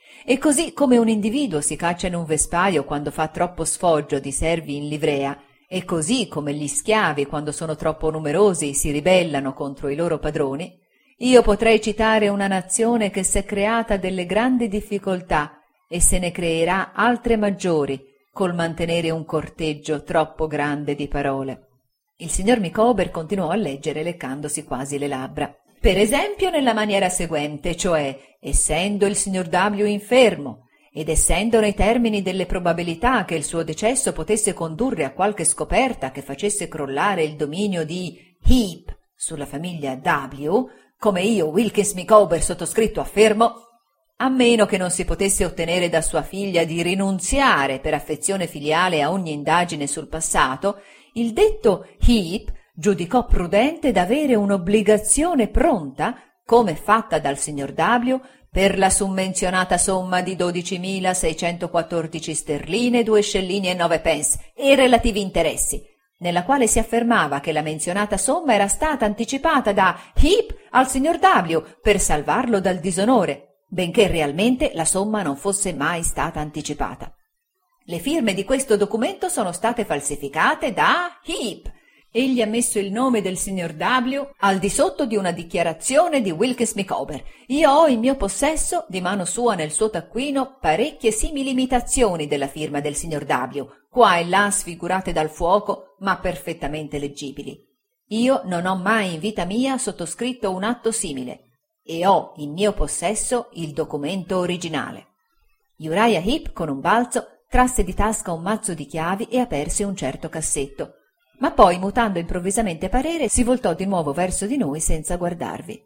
E così come un individuo si caccia in un vespaio quando fa troppo sfoggio di servi in livrea, e così come gli schiavi quando sono troppo numerosi si ribellano contro i loro padroni, io potrei citare una nazione che s'è creata delle grandi difficoltà e se ne creerà altre maggiori col mantenere un corteggio troppo grande di parole. Il signor Micawber continuò a leggere leccandosi quasi le labbra. Per esempio nella maniera seguente, cioè, essendo il signor W infermo ed essendo nei termini delle probabilità che il suo decesso potesse condurre a qualche scoperta che facesse crollare il dominio di Heep sulla famiglia W, come io, Wilkins Micawber sottoscritto, affermo, a meno che non si potesse ottenere da sua figlia di rinunziare per affezione filiale a ogni indagine sul passato, il detto Heep giudicò prudente d'avere un'obbligazione pronta, come fatta dal signor W, per la summenzionata somma di dodicimilaseicentoquattordici sterline, due scellini e nove pence e relativi interessi, nella quale si affermava che la menzionata somma era stata anticipata da Heap al signor W per salvarlo dal disonore, benché realmente la somma non fosse mai stata anticipata. Le firme di questo documento sono state falsificate da Heap. Egli ha messo il nome del signor W al di sotto di una dichiarazione di Wilkes Micawber. Io ho in mio possesso, di mano sua nel suo taccuino, parecchie simili imitazioni della firma del signor W, qua e là sfigurate dal fuoco, ma perfettamente leggibili. Io non ho mai in vita mia sottoscritto un atto simile e ho in mio possesso il documento originale. Uriah Heep, con un balzo, trasse di tasca un mazzo di chiavi e aperse un certo cassetto, ma poi, mutando improvvisamente parere, si voltò di nuovo verso di noi senza guardarvi.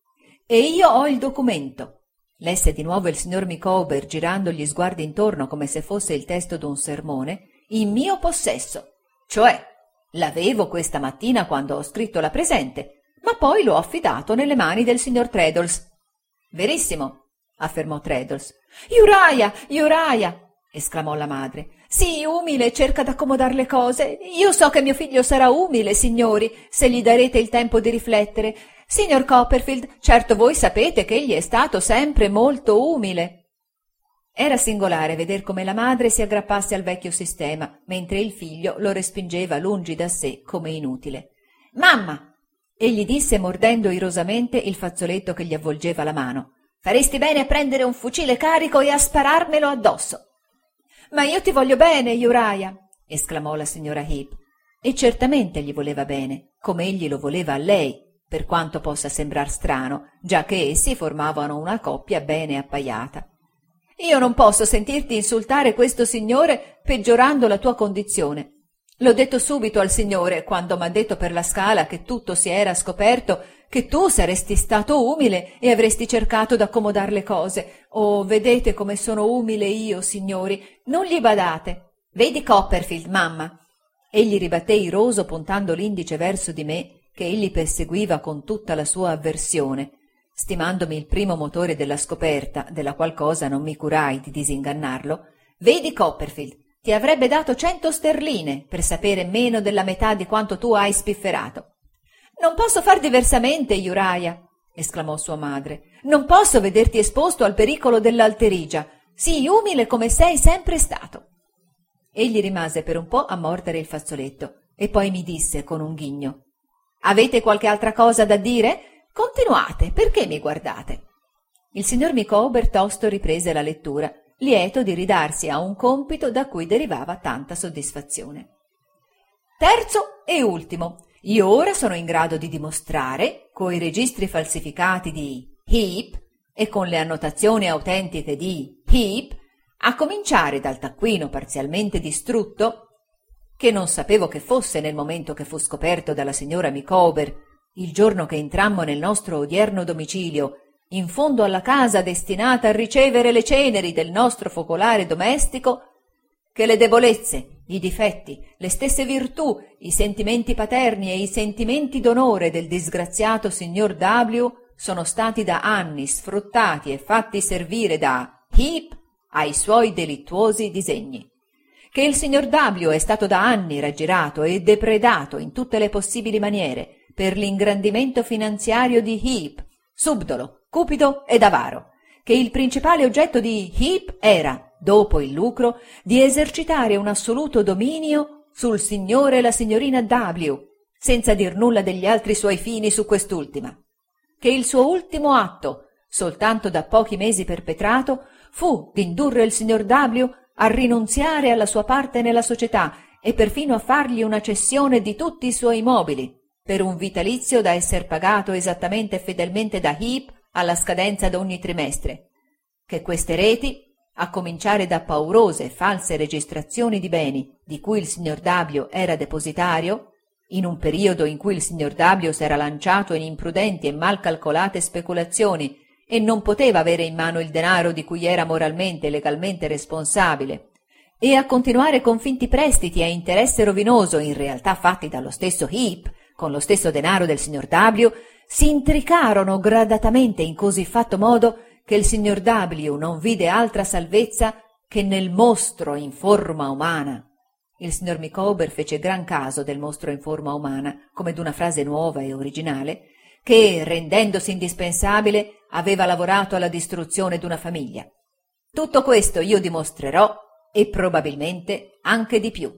«E io ho il documento», lesse di nuovo il signor Micawber, girando gli sguardi intorno come se fosse il testo d'un sermone, «in mio possesso, cioè l'avevo questa mattina quando ho scritto la presente, ma poi l'ho affidato nelle mani del signor Traddles». «Verissimo», affermò Traddles. «Uriah, Uriah!» esclamò la madre. «Sii umile e cerca d'accomodar le cose. Io so che mio figlio sarà umile, signori, se gli darete il tempo di riflettere. Signor Copperfield, certo voi sapete che egli è stato sempre molto umile». Era singolare veder come la madre si aggrappasse al vecchio sistema, mentre il figlio lo respingeva lungi da sé come inutile. «Mamma!» egli disse mordendo irosamente il fazzoletto che gli avvolgeva la mano. «Faresti bene a prendere un fucile carico e a spararmelo addosso». «Ma io ti voglio bene, Uriah!» esclamò la signora Heap. E certamente gli voleva bene, come egli lo voleva a lei, per quanto possa sembrar strano, già che essi formavano una coppia bene appaiata. «Io non posso sentirti insultare questo signore peggiorando la tua condizione. L'ho detto subito al signore, quando m'ha detto per la scala che tutto si era scoperto, che tu saresti stato umile e avresti cercato d'accomodar le cose. Oh, vedete come sono umile io, signori, non gli badate. Vedi Copperfield, mamma?» Egli ribatté iroso puntando l'indice verso di me, che egli perseguiva con tutta la sua avversione, stimandomi il primo motore della scoperta, della qual cosa non mi curai di disingannarlo. «Vedi Copperfield, ti avrebbe dato cento sterline per sapere meno della metà di quanto tu hai spifferato». «Non posso far diversamente, Uriah», esclamò sua madre. «Non posso vederti esposto al pericolo dell'alterigia. Sii umile come sei sempre stato». Egli rimase per un po' a mordere il fazzoletto e poi mi disse con un ghigno: «Avete qualche altra cosa da dire? Continuate, perché mi guardate?» Il signor Micawber tosto riprese la lettura, lieto di ridarsi a un compito da cui derivava tanta soddisfazione. «Terzo e ultimo. Io ora sono in grado di dimostrare, coi registri falsificati di Heap e con le annotazioni autentiche di Heap, a cominciare dal taccuino parzialmente distrutto, che non sapevo che fosse nel momento che fu scoperto dalla signora Micawber, il giorno che entrammo nel nostro odierno domicilio, in fondo alla casa destinata a ricevere le ceneri del nostro focolare domestico, che le debolezze, i difetti, le stesse virtù, i sentimenti paterni e i sentimenti d'onore del disgraziato signor W sono stati da anni sfruttati e fatti servire da Heap ai suoi delittuosi disegni, che il signor W è stato da anni raggirato e depredato in tutte le possibili maniere per l'ingrandimento finanziario di Heap, subdolo, cupido ed avaro, che il principale oggetto di Heap era, dopo il lucro, di esercitare un assoluto dominio sul signore e la signorina W, senza dir nulla degli altri suoi fini su quest'ultima, che il suo ultimo atto, soltanto da pochi mesi perpetrato, fu d'indurre il signor W a rinunziare alla sua parte nella società e perfino a fargli una cessione di tutti i suoi mobili, per un vitalizio da esser pagato esattamente e fedelmente da Heap alla scadenza d'ogni trimestre, che queste reti, a cominciare da paurose e false registrazioni di beni di cui il signor W era depositario, in un periodo in cui il signor W s'era lanciato in imprudenti e mal calcolate speculazioni e non poteva avere in mano il denaro di cui era moralmente e legalmente responsabile, e a continuare con finti prestiti a interesse rovinoso in realtà fatti dallo stesso Heap con lo stesso denaro del signor W, si intricarono gradatamente in così fatto modo che il signor W non vide altra salvezza che nel mostro in forma umana, Il signor Micawber fece gran caso del mostro in forma umana, come d'una frase nuova e originale, che, rendendosi indispensabile, aveva lavorato alla distruzione d'una famiglia. Tutto questo io dimostrerò, e probabilmente anche di più.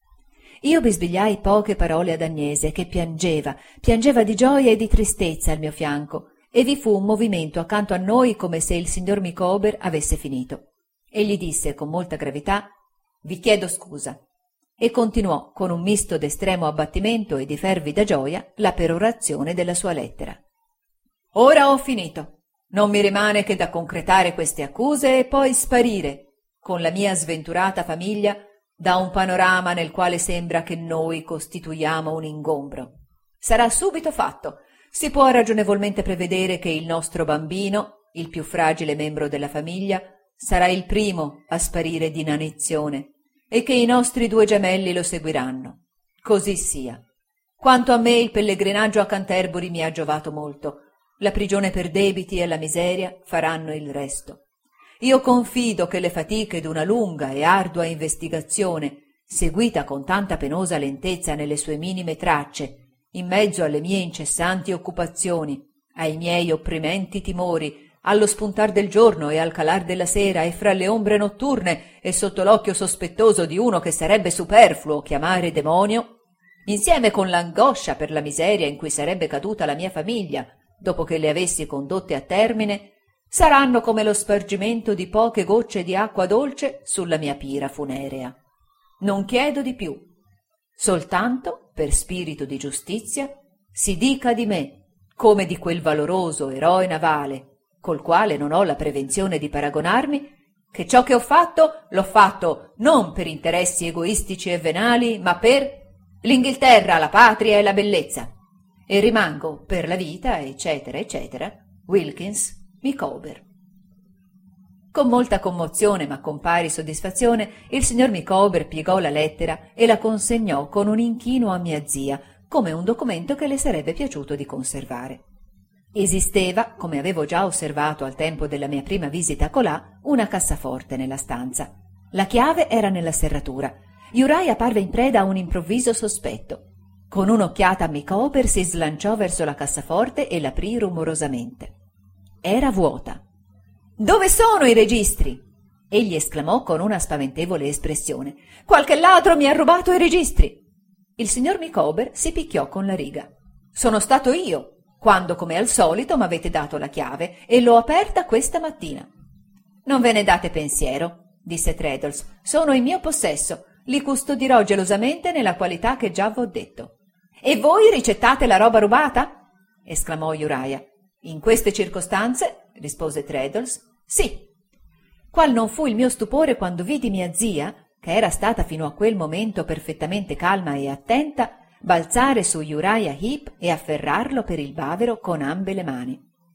Io bisbigliai poche parole ad Agnese, che piangeva, piangeva di gioia e di tristezza al mio fianco, e vi fu un movimento accanto a noi come se il signor Micawber avesse finito. Egli disse con molta gravità: «Vi chiedo scusa», e continuò con un misto d'estremo abbattimento e di fervida gioia la perorazione della sua lettera. «Ora ho finito. Non mi rimane che da concretare queste accuse e poi sparire, con la mia sventurata famiglia, da un panorama nel quale sembra che noi costituiamo un ingombro. Sarà subito fatto. Si può ragionevolmente prevedere che il nostro bambino, il più fragile membro della famiglia, sarà il primo a sparire di inanizione e che i nostri due gemelli lo seguiranno. Così sia. Quanto a me, il pellegrinaggio a Canterbury mi ha giovato molto. La prigione per debiti e la miseria faranno il resto. Io confido che le fatiche d'una lunga e ardua investigazione, seguita con tanta penosa lentezza nelle sue minime tracce, in mezzo alle mie incessanti occupazioni, ai miei opprimenti timori, allo spuntar del giorno e al calar della sera e fra le ombre notturne e sotto l'occhio sospettoso di uno che sarebbe superfluo chiamare demonio, insieme con l'angoscia per la miseria in cui sarebbe caduta la mia famiglia dopo che le avessi condotte a termine, saranno come lo spargimento di poche gocce di acqua dolce sulla mia pira funerea. Non chiedo di più. Soltanto, per spirito di giustizia, si dica di me, come di quel valoroso eroe navale, col quale non ho la prevenzione di paragonarmi, che ciò che ho fatto l'ho fatto non per interessi egoistici e venali, ma per l'Inghilterra, la patria e la bellezza, e rimango per la vita, eccetera, eccetera, Wilkins Micawber. Con molta commozione, ma con pari soddisfazione, il signor Micawber piegò la lettera e la consegnò con un inchino a mia zia, come un documento che le sarebbe piaciuto di conservare. Esisteva, come avevo già osservato al tempo della mia prima visita colà, una cassaforte nella stanza. La chiave era nella serratura. Uriah parve in preda a un improvviso sospetto. Con un'occhiata a Micawber si slanciò verso la cassaforte e l'aprì rumorosamente. Era vuota. «Dove sono i registri?» Egli esclamò con una spaventevole espressione. «Qualche ladro mi ha rubato i registri!» Il signor Micawber si picchiò con la riga. «Sono stato io, quando, come al solito, m'avete dato la chiave e l'ho aperta questa mattina». «Non ve ne date pensiero», disse Traddles. «Sono in mio possesso. Li custodirò gelosamente nella qualità che già v'ho detto». «E voi ricettate la roba rubata?» esclamò Uriah. «In queste circostanze», rispose Traddles, «sì». Qual non fu il mio stupore quando vidi mia zia, che era stata fino a quel momento perfettamente calma e attenta, balzare su Uriah Heep e afferrarlo per il bavero con ambe le mani.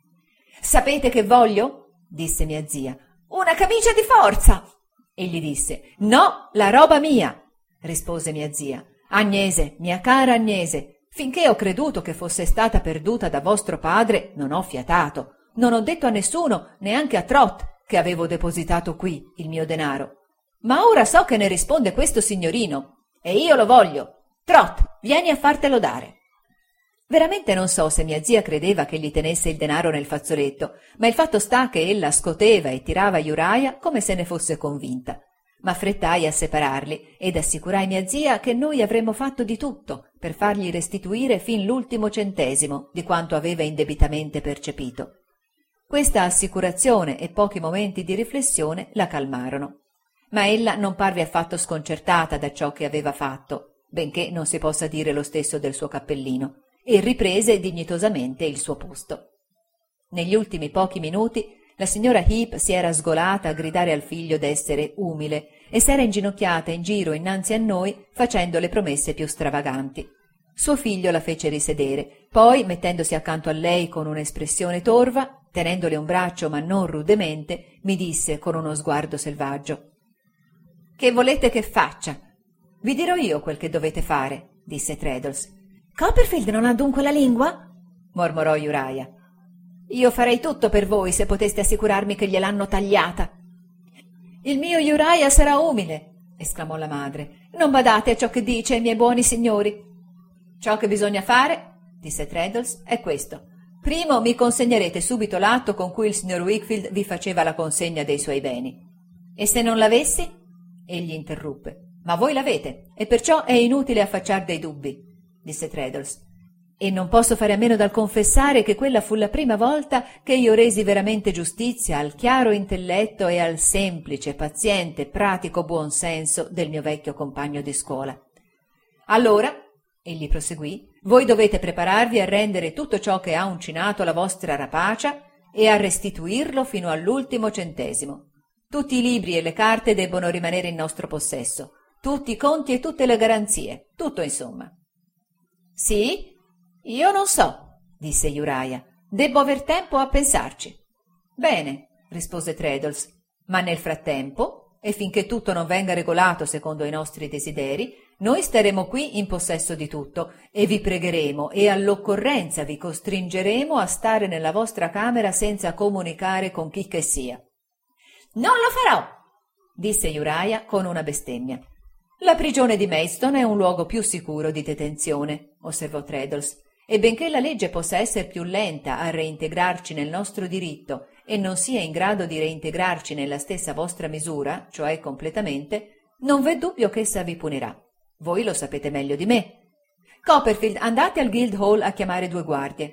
«Sapete che voglio?» disse mia zia. «Una camicia di forza!» Egli disse. «No, la roba mia!» rispose mia zia. «Agnese, mia cara Agnese, finché ho creduto che fosse stata perduta da vostro padre, non ho fiatato. Non ho detto a nessuno, neanche a Trot, che avevo depositato qui il mio denaro. Ma ora so che ne risponde questo signorino, e io lo voglio. Trot, vieni a fartelo dare». Veramente non so se mia zia credeva che gli tenesse il denaro nel fazzoletto, ma il fatto sta che ella scoteva e tirava Uriah come se ne fosse convinta. M'affrettai a separarli ed assicurai mia zia che noi avremmo fatto di tutto per fargli restituire fin l'ultimo centesimo di quanto aveva indebitamente percepito. Questa assicurazione e pochi momenti di riflessione la calmarono, ma ella non parve affatto sconcertata da ciò che aveva fatto, benché non si possa dire lo stesso del suo cappellino, e riprese dignitosamente il suo posto. Negli ultimi pochi minuti la signora Heep si era sgolata a gridare al figlio d'essere umile e s'era inginocchiata in giro innanzi a noi facendo le promesse più stravaganti. Suo figlio la fece risedere, poi, mettendosi accanto a lei con un'espressione torva, tenendole un braccio ma non rudemente, mi disse con uno sguardo selvaggio: «Che volete che faccia?» «Vi dirò io quel che dovete fare», disse Traddles. «Copperfield non ha dunque la lingua?» mormorò Uriah. «Io farei tutto per voi se poteste assicurarmi che gliel'hanno tagliata». «Il mio Uriah sarà umile», esclamò la madre. Non badate a ciò che dice, miei buoni signori. Ciò che bisogna fare, disse Traddles, è questo. Primo, mi consegnerete subito l'atto con cui il signor Wickfield vi faceva la consegna dei suoi beni. E se non l'avessi? Egli interruppe. Ma voi l'avete, e perciò è inutile affacciar dei dubbi, disse Traddles. E non posso fare a meno dal confessare che quella fu la prima volta che io resi veramente giustizia al chiaro intelletto e al semplice, paziente, pratico buon senso del mio vecchio compagno di scuola. Allora, egli proseguì, voi dovete prepararvi a rendere tutto ciò che ha uncinato la vostra rapacia e a restituirlo fino all'ultimo centesimo. Tutti i libri e le carte debbono rimanere in nostro possesso, tutti i conti e tutte le garanzie, tutto insomma. Sì? Io non so, disse Uriah. Debbo aver tempo a pensarci. Bene, rispose Traddles, ma nel frattempo, e finché tutto non venga regolato secondo i nostri desideri, noi staremo qui in possesso di tutto e vi pregheremo e all'occorrenza vi costringeremo a stare nella vostra camera senza comunicare con chi che sia. Non lo farò, disse Uriah con una bestemmia. La prigione di Maidstone è un luogo più sicuro di detenzione, osservò Traddles, e benché la legge possa essere più lenta a reintegrarci nel nostro diritto e non sia in grado di reintegrarci nella stessa vostra misura, cioè completamente, non v'è dubbio che essa vi punirà. Voi lo sapete meglio di me. Copperfield, andate al Guildhall a chiamare due guardie.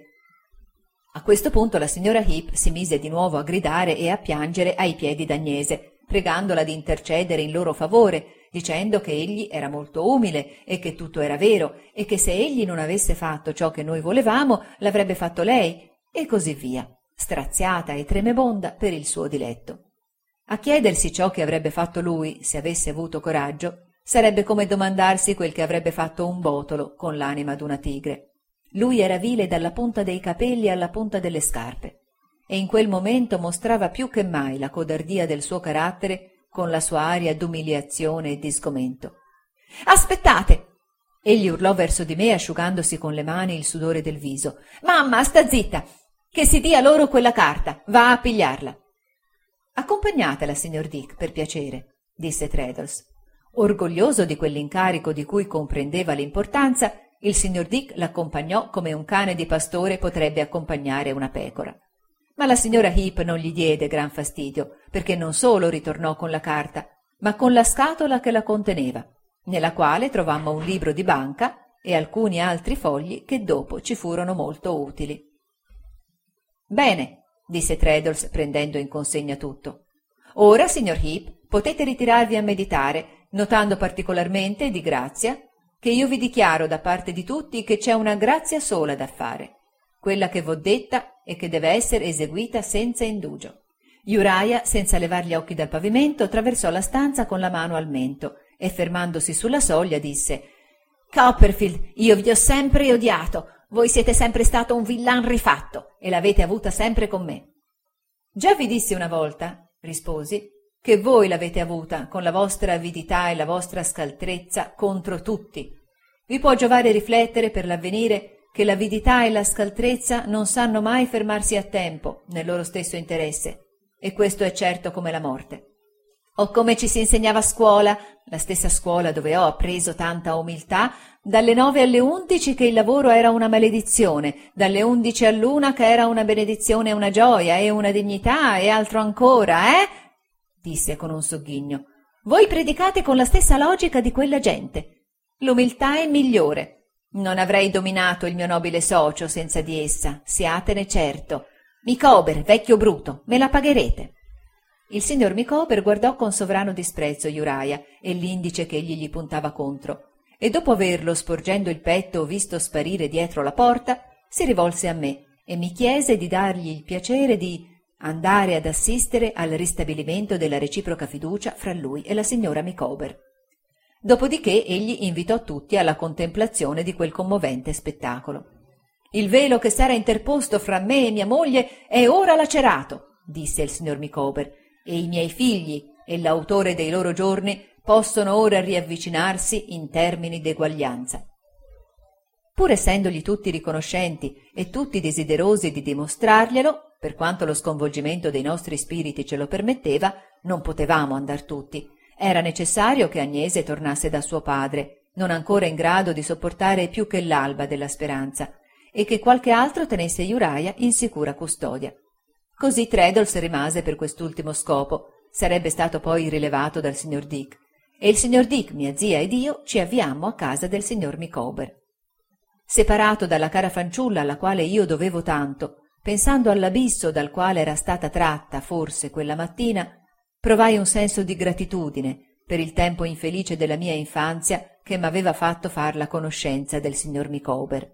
A questo punto la signora Heep si mise di nuovo a gridare e a piangere ai piedi d'Agnese, pregandola di intercedere in loro favore, dicendo che egli era molto umile e che tutto era vero e che se egli non avesse fatto ciò che noi volevamo l'avrebbe fatto lei, e così via, straziata e tremebonda per il suo diletto. A chiedersi ciò che avrebbe fatto lui se avesse avuto coraggio sarebbe come domandarsi quel che avrebbe fatto un botolo con l'anima d'una tigre. Lui era vile dalla punta dei capelli alla punta delle scarpe e in quel momento mostrava più che mai la codardia del suo carattere con la sua aria d'umiliazione e di sgomento. «Aspettate!» egli urlò verso di me asciugandosi con le mani il sudore del viso. «Mamma, sta zitta! Che si dia loro quella carta! Va a pigliarla!» «Accompagnatela, signor Dick, per piacere», disse Traddles. Orgoglioso di quell'incarico di cui comprendeva l'importanza, il signor Dick l'accompagnò come un cane di pastore potrebbe accompagnare una pecora. Ma la signora Heep non gli diede gran fastidio, perché non solo ritornò con la carta, ma con la scatola che la conteneva, nella quale trovammo un libro di banca e alcuni altri fogli che dopo ci furono molto utili. «Bene», disse Traddles prendendo in consegna tutto. «Ora, signor Heep, potete ritirarvi a meditare, notando particolarmente, di grazia, che io vi dichiaro da parte di tutti che c'è una grazia sola da fare, quella che v'ho detta e che deve essere eseguita senza indugio». Uriah, senza levar gli occhi dal pavimento, attraversò la stanza con la mano al mento e, fermandosi sulla soglia, disse: «Copperfield, io vi ho sempre odiato. Voi siete sempre stato un villan rifatto e l'avete avuta sempre con me». «Già vi dissi una volta», risposi, «che voi l'avete avuta con la vostra avidità e la vostra scaltrezza contro tutti. Vi può giovare riflettere per l'avvenire che l'avidità e la scaltrezza non sanno mai fermarsi a tempo nel loro stesso interesse, e questo è certo come la morte. O come ci si insegnava a scuola, la stessa scuola dove ho appreso tanta umiltà, dalle nove alle undici che il lavoro era una maledizione, dalle undici all'una che era una benedizione e una gioia e una dignità e altro ancora, eh?» disse con un sogghigno. «Voi predicate con la stessa logica di quella gente. L'umiltà è migliore. Non avrei dominato il mio nobile socio senza di essa, siatene certo. Micawber, vecchio bruto, me la pagherete». Il signor Micawber guardò con sovrano disprezzo Uriah e l'indice che egli gli puntava contro, e dopo averlo, sporgendo il petto, visto sparire dietro la porta, si rivolse a me e mi chiese di dargli il piacere di andare ad assistere al ristabilimento della reciproca fiducia fra lui e la signora Micawber. Dopodiché egli invitò tutti alla contemplazione di quel commovente spettacolo. «Il velo che s'era interposto fra me e mia moglie è ora lacerato», disse il signor Micawber, «e i miei figli e l'autore dei loro giorni possono ora riavvicinarsi in termini d'eguaglianza». Pur essendogli tutti riconoscenti e tutti desiderosi di dimostrarglielo, per quanto lo sconvolgimento dei nostri spiriti ce lo permetteva, non potevamo andar tutti. Era necessario che Agnese tornasse da suo padre, non ancora in grado di sopportare più che l'alba della speranza, e che qualche altro tenesse Uriah in sicura custodia. Così Traddles rimase per quest'ultimo scopo. Sarebbe stato poi rilevato dal signor Dick, e il signor Dick, mia zia ed io ci avviammo a casa del signor Micawber. Separato dalla cara fanciulla alla quale io dovevo tanto, pensando all'abisso dal quale era stata tratta forse quella mattina, provai un senso di gratitudine per il tempo infelice della mia infanzia che m'aveva fatto far la conoscenza del signor Micawber.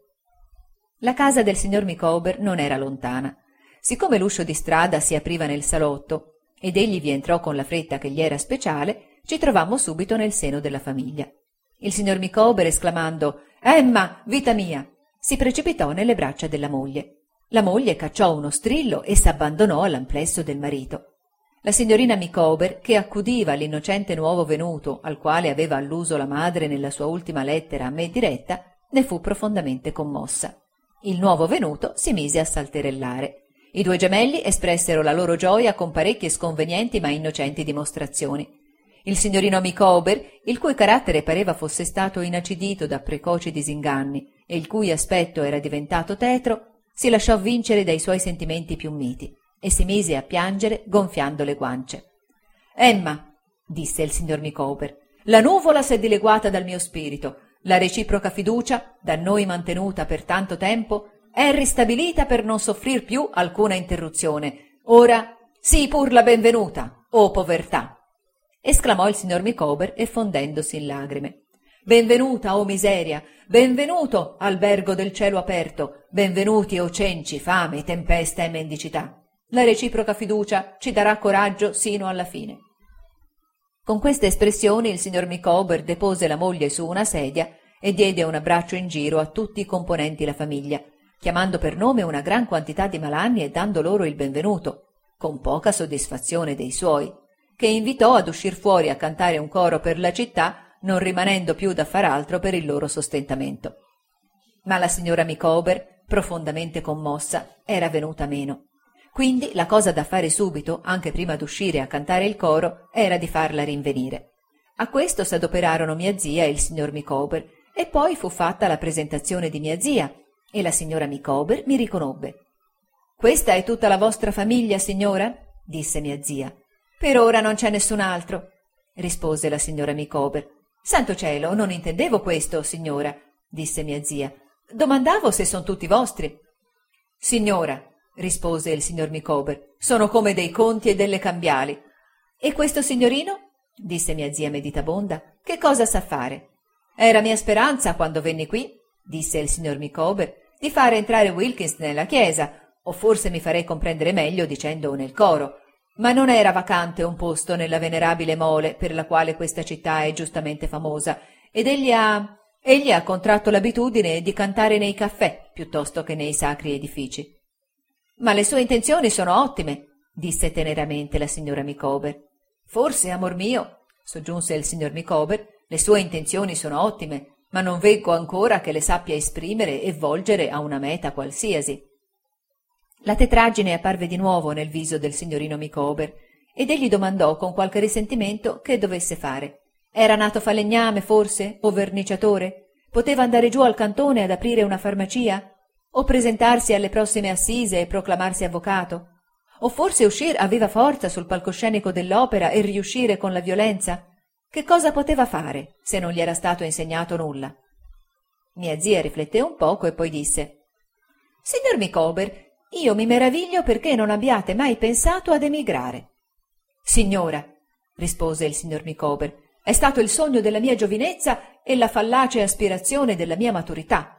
La casa del signor Micawber non era lontana. Siccome l'uscio di strada si apriva nel salotto ed egli vi entrò con la fretta che gli era speciale, ci trovammo subito nel seno della famiglia. Il signor Micawber, esclamando «Emma, vita mia!», si precipitò nelle braccia della moglie. La moglie cacciò uno strillo e s'abbandonò all'amplesso del marito. La signorina Micawber, che accudiva l'innocente nuovo venuto al quale aveva alluso la madre nella sua ultima lettera a me diretta, ne fu profondamente commossa. Il nuovo venuto si mise a salterellare. I due gemelli espressero la loro gioia con parecchie sconvenienti ma innocenti dimostrazioni. Il signorino Micawber, il cui carattere pareva fosse stato inacidito da precoci disinganni e il cui aspetto era diventato tetro, si lasciò vincere dai suoi sentimenti più miti e si mise a piangere gonfiando le guance. «Emma», disse il signor Micawber, «la nuvola s'è dileguata dal mio spirito. La reciproca fiducia, da noi mantenuta per tanto tempo, è ristabilita per non soffrir più alcuna interruzione. Ora sii pur la benvenuta, o povertà!» esclamò il signor Micawber effondendosi in lagrime. «Benvenuta, o miseria! Benvenuto, albergo del cielo aperto! Benvenuti, o cenci, fame, tempesta e mendicità! La reciproca fiducia ci darà coraggio sino alla fine». Con queste espressioni il signor Micawber depose la moglie su una sedia e diede un abbraccio in giro a tutti i componenti la famiglia, chiamando per nome una gran quantità di malanni e dando loro il benvenuto, con poca soddisfazione dei suoi, che invitò ad uscir fuori a cantare un coro per la città, non rimanendo più da far altro per il loro sostentamento. Ma la signora Micawber, profondamente commossa, era venuta meno. Quindi la cosa da fare subito, anche prima d'uscire a cantare il coro, era di farla rinvenire. A questo s'adoperarono mia zia e il signor Micawber, e poi fu fatta la presentazione di mia zia, e la signora Micawber mi riconobbe. «Questa è tutta la vostra famiglia, signora?» disse mia zia. «Per ora non c'è nessun altro», rispose la signora Micawber. «Santo cielo, non intendevo questo, signora», disse mia zia. «Domandavo se son tutti vostri». «Signora», rispose il signor Micawber, «sono come dei conti e delle cambiali». «E questo signorino?» disse mia zia meditabonda. «Che cosa sa fare?» «Era mia speranza, quando venni qui», disse il signor Micawber, «di fare entrare Wilkins nella chiesa, o forse mi farei comprendere meglio dicendo nel coro. Ma non era vacante un posto nella venerabile mole per la quale questa città è giustamente famosa, ed egli ha... egli ha contratto l'abitudine di cantare nei caffè piuttosto che nei sacri edifici». «Ma le sue intenzioni sono ottime», disse teneramente la signora Micawber. «Forse, amor mio», soggiunse il signor Micawber, «le sue intenzioni sono ottime, ma non veggo ancora che le sappia esprimere e volgere a una meta qualsiasi». La tetraggine apparve di nuovo nel viso del signorino Micawber ed egli domandò con qualche risentimento che dovesse fare. Era nato falegname, forse, o verniciatore? Poteva andare giù al cantone ad aprire una farmacia? O presentarsi alle prossime assise e proclamarsi avvocato? O forse uscir aveva forza sul palcoscenico dell'opera e riuscire con la violenza? Che cosa poteva fare se non gli era stato insegnato nulla? Mia zia rifletté un poco e poi disse: «Signor Micawber, io mi meraviglio perché non abbiate mai pensato ad emigrare». «Signora», rispose il signor Micawber, «è stato il sogno della mia giovinezza e la fallace aspirazione della mia maturità».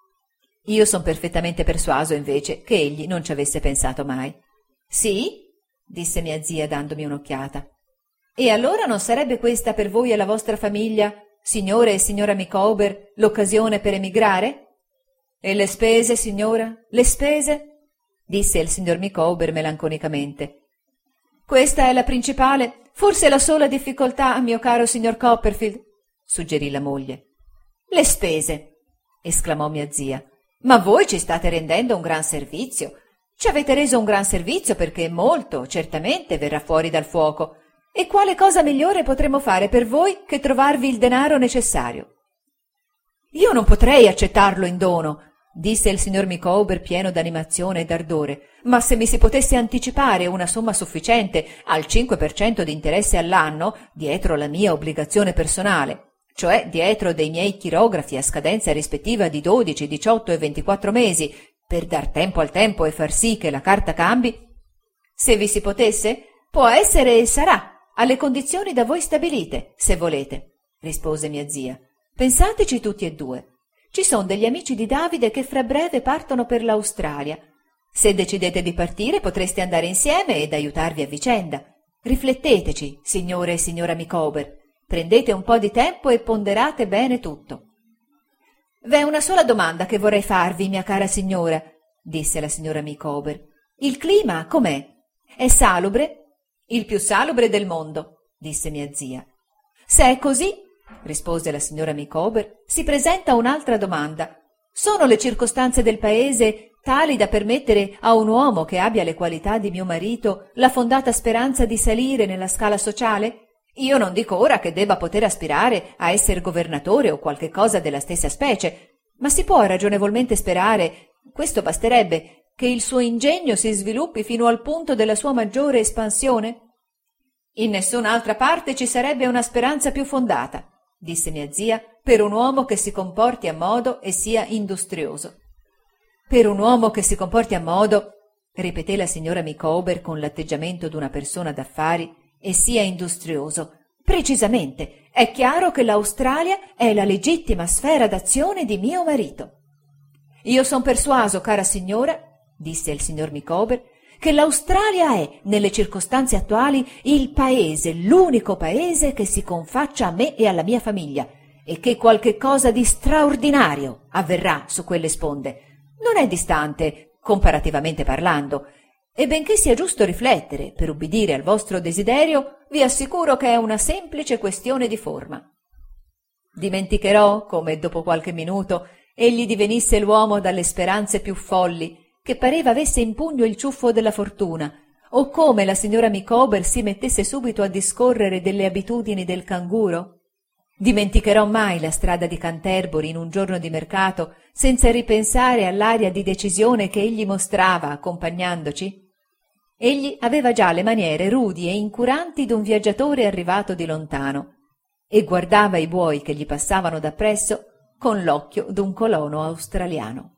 Io son perfettamente persuaso, invece, che egli non ci avesse pensato mai. «Sì?» disse mia zia dandomi un'occhiata. «E allora non sarebbe questa per voi e la vostra famiglia, signore e signora Micawber, l'occasione per emigrare?» «E le spese, signora? Le spese?» disse il signor Micawber melanconicamente. «Questa è la principale, forse la sola difficoltà, mio caro signor Copperfield», suggerì la moglie. «Le spese!» esclamò mia zia. «Ma voi ci state rendendo un gran servizio. Ci avete reso un gran servizio perché molto, certamente, verrà fuori dal fuoco. E quale cosa migliore potremmo fare per voi che trovarvi il denaro necessario? Io non potrei accettarlo in dono, disse il signor Micawber pieno d'animazione e d'ardore, ma se mi si potesse anticipare una somma sufficiente al cinque per cento di interesse all'anno, dietro la mia obbligazione personale, cioè dietro dei miei chirografi a scadenza rispettiva di dodici, diciotto e ventiquattro mesi, per dar tempo al tempo e far sì che la carta cambi, se vi si potesse, può essere e sarà, alle condizioni da voi stabilite, se volete, rispose mia zia. Pensateci tutti e due. Ci sono degli amici di Davide che fra breve partono per l'Australia. Se decidete di partire potreste andare insieme ed aiutarvi a vicenda. Rifletteteci, signore e signora Micawber. Prendete un po' di tempo e ponderate bene tutto. V'è una sola domanda che vorrei farvi, mia cara signora, disse la signora Micawber. Il clima com'è? È salubre? Il più salubre del mondo, disse mia zia. Se è così, rispose la signora Micawber, si presenta un'altra domanda. Sono le circostanze del paese tali da permettere a un uomo che abbia le qualità di mio marito la fondata speranza di salire nella scala sociale? Io non dico ora che debba poter aspirare a essere governatore o qualche cosa della stessa specie, ma si può ragionevolmente sperare, questo basterebbe, che il suo ingegno si sviluppi fino al punto della sua maggiore espansione? In nessun'altra parte ci sarebbe una speranza più fondata, disse mia zia, per un uomo che si comporti a modo e sia industrioso. Per un uomo che si comporti a modo, ripeté la signora Micawber con l'atteggiamento d'una persona d'affari, e sia industrioso. Precisamente, è chiaro che l'Australia è la legittima sfera d'azione di mio marito. Io son persuaso, cara signora, disse il signor Micawber, che l'Australia è, nelle circostanze attuali, il paese, l'unico paese che si confaccia a me e alla mia famiglia, e che qualche cosa di straordinario avverrà su quelle sponde. Non è distante, comparativamente parlando, e benché sia giusto riflettere per ubbidire al vostro desiderio, vi assicuro che è una semplice questione di forma. Dimenticherò come, dopo qualche minuto, egli divenisse l'uomo dalle speranze più folli, che pareva avesse in pugno il ciuffo della fortuna, o come la signora Micawber si mettesse subito a discorrere delle abitudini del canguro. Dimenticherò mai la strada di Canterbury in un giorno di mercato, senza ripensare all'aria di decisione che egli mostrava accompagnandoci. Egli aveva già le maniere rudi e incuranti d'un viaggiatore arrivato di lontano, e guardava i buoi che gli passavano dappresso con l'occhio d'un colono australiano.